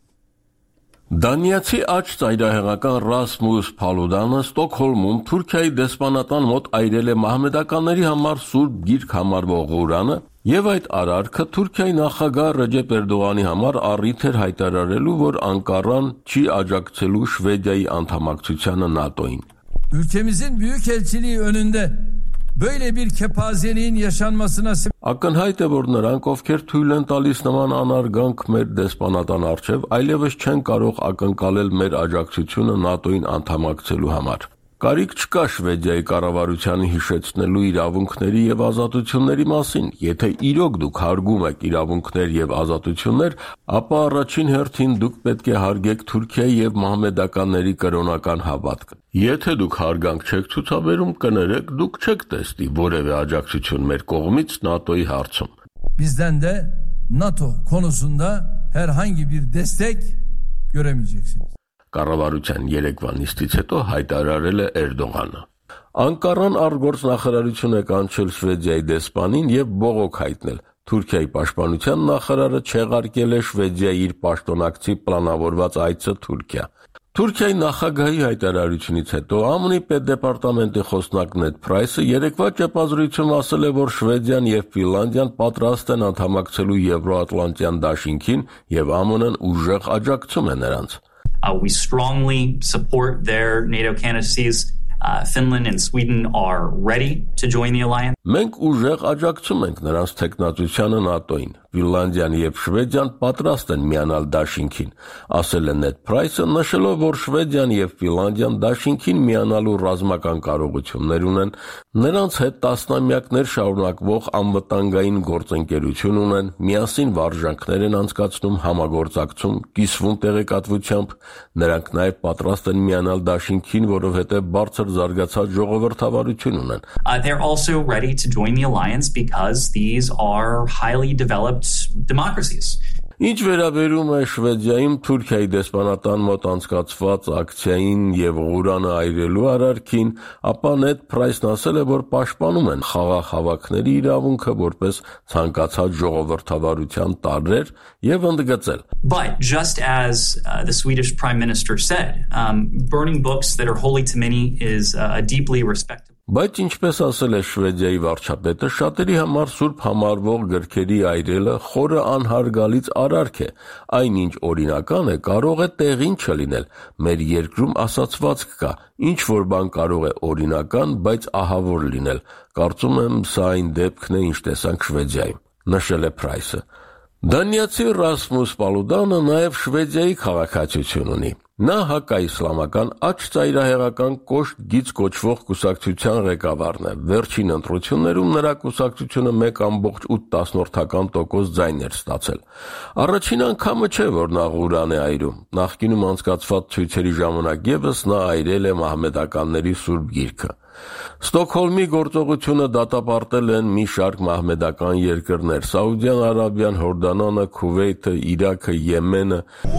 Դանիացի աջ ծայրահեղական Ռասմուս Փալուդանը Ստոկհոլմում Թուրքիայի դեսպանատան մոտ այրել է մահմեդականների համար սուրբ գիրք համարվող Ղուրանը, եւ այդ արարքը Թուրքիայի նախագահ Ռեջեփ Էրդողանի համար առիթ էր հայտարարելու, որ Անկարան չի աջակցելու Շվեդիայի անդամակցությանը ՆԱՏՕ-ին։ Ülkemizin büyükelçiliği önünde böyle bir kepazeliğin yaşanmasına Ակնհայտ է, որ նրանք, ովքեր թույլ են տալիս նման անարգանք մեր դեսպանատան առջև, այլևս չեն կարող ակնկալել մեր աջակցությունը ՆԱՏՕ-ին անդամակցելու համար։ Կարիք չկա Շվեդիայի կառավարությանը հիշեցնելու իրավունքների եւ ազատությունների մասին։ Եթե իրոք դուք հարգում եք իրավունքներ եւ ազատություններ, ապա առաջին հերթին դուք պետք է հարգեք Թուրքիայի եւ մահմեդականների կրոնական հավատքը։ Եթե դուք հարգանք չեք ցուցաբերում, կներեք, դուք չեք տեսնի որևէ աջակցություն մեր կողմից ՆԱՏՕ-ի հարցում։ Bizden de NATO konusunda herhangi bir destek göremeyeceksiniz. Կառավարության երեկվա նիստից հետո հայտարարել է Էրդողանը։ Անկարան արտգործնախարարություն է կանչել Շվեդիայի դեսպանին եւ բողոք հայտնել։ Թուրքիայի պաշտպանության նախարարը չեղարկել է Շվեդիայի իր պաշտոնակցի պլանավորված այցը Թուրքիա։ Թուրքիայի նախագահի հայտարարությունից հետո ԱՄՆ-ի պետդեպարտամենտի խոսնակ Նեդ Փրայսը երեկվա ճեպազրույցում ասել է, որ Շվեդիան եւ Ֆինլանդիան պատրաստ են անդամակցելու Եվրոատլանտյան դաշինքին եւ ԱՄՆ-ն ուժեղ աջակցում է նրանց։ Uh, we strongly support their NATO candidacies. Uh, Finland and Sweden are ready to join the alliance. Մենք ուժեղ աջակցում ենք նրանց թեկնածությանը ՆԱՏՕ-ին։ Ֆինլանդիան եւ Շվեդիան պատրաստ են միանալ դաշինքին, ասել է Նեդ Փրայսը, նշելով, որ Շվեդիան եւ Ֆինլանդիան դաշինքին միանալու ռազմական կարողություններ ունեն, նրանց հետ տասնամյակներ շարունակվող անվտանգային գործընկերություն ունեն, միասին վարժանքներ են անցկացնում համագործակցում, կիսվում տեղեկատվությամբ, նրանք նաեւ պատրաստ են միանալ դաշինքին, որովհետեւ բարձր զարգացած ժողովրդավարություն ունեն։ Uh, they're also ready to join the alliance because these are highly developed democracies. Ինչ վերաբերում է Շվեդիայում Թուրքիայի դեսպանատան մոտ անցկացված ակցիային եւ Ղուրանը այրելու արարքին, ապա Նեդ Փրայսն ասել է, որ պաշտպանում են խաղաղ հավաքների իրավունքը որպես ցանկացած ժողովրդավարության տարրեր եւ ընդգծել. But just as uh, the Swedish Prime Minister said, um, burning books that are holy to many is uh, a deeply respected. Բայց ինչպես ասել է Շվեդիայի վարչապետը, շատերի համար սուրբ համարվող գրքերի այրելը խորը անհարգալից արարք է։ Այնինչ օրինական է, կարող է տեղին չլինել։ Մեր երկրում ասացվածք կա, ինչ որ բան կարող է օրինական, բայց ահավոր լինել։ Կարծում եմ, սա այն դեպքն է, ինչ տեսանք Շվեդիայում, նշել է Փրայսը։ Դանիացի Ռասմուս Փալուդանը նաև Շվեդիայի քաղաքացիություն ունի։ Նա հակաիսլամական աջ ծայրահեղական կոշտ գիծ կոչվող կուսակցության ղեկավարն է։ Վերջին ընտրություններում նրա կուսակցությունը մեկ կόμma ութ տոկոս ձայն էր ստացել։ Առաջին անգամը չէ, որ նա Ղուրան է այրում։ Նախկինում անցկացված ցույցերի ժամանակ ևս նա այրել է մահմեդականների սուրբ գիրքը։ Ստոկհոլմի գործողությունը դատապարտել են մի շարք մահմեդական երկրներ՝ Սաուդյան Արաբիան, Հորդանանը, Քուվեյթը, Իրաքը, Եմենը։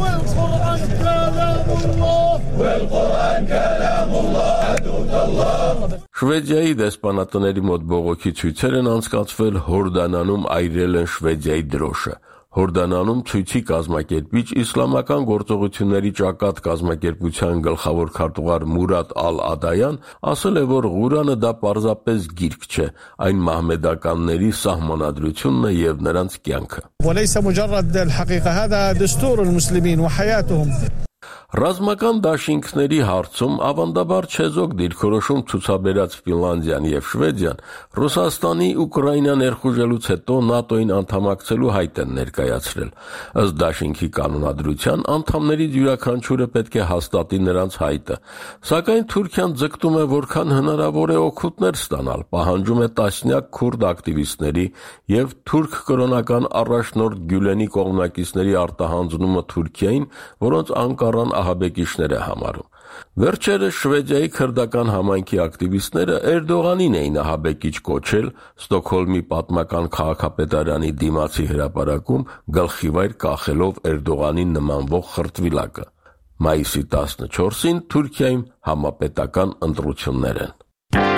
Շվեդիայի դեսպանատների մոտ բողոքի ցույցեր են անցկացվել, Հորդանանում այրել են Շվեդիայի դրոշը։ Հորդանանում ցույցի կազմակերպիչ իսլամական գործողությունների ճակատ կազմակերպության գլխավոր քարտուղար Մուրադ Ալ-Ադայան ասել է, որ Ղուրանը դա պարզապես գիրք չէ, այն մահմեդականների սահմանադրությունն է եւ նրանց կյանքը։ Ռազմական դաշինքների հարցում ավանդաբար չեզոք դիրքորոշում ցուցաբերած Ֆինլանդիան եւ Շվեդիան Ռուսաստանի Ուկրաինա ներխուժելուց հետո ՆԱՏՕ-ին անդամակցելու հայտ են ներկայացրել։ Ըստ դաշինքի կանոնադրության անդամներից յուրաքանչյուրը պետք է հաստատի նրանց հայտը, սակայն Թուրքիան ձգտում է որքան հնարավոր է օգուտներ ստանալ, պահանջում է տասնյակ քուրդ ակտիվիստների եւ թուրք կրոնական առաջնորդ Գյուլենի կողմնակիցների արտահանձնումը Թուրքիային, որոնց Անկարան ահաբեկիչներ է համարում։ Վերջերս Շվեդիայի քրդական համայնքի ակտիվիստները Էրդողանին էին ահաբեկիչ կոչել Ստոկհոլմի պատմական քաղաքապետարանի դիմացի հրապարակում գլխիվայր կախելով Էրդողանին նմանվող խրտվիլակը։ Մայիսի տասնչորսին Թուրքիայում համապետական ընտրություններ են։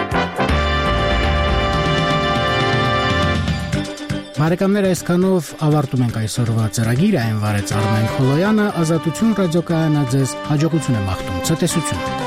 Բարեկամներ, այսքանով ավարտում ենք այսօրվա ծրագիրը, այն վարեց Արմեն Խոլոյանը, Ազատություն ռադիոկայանը ձեզ հաջողություն է մաղթում, ցտեսություն։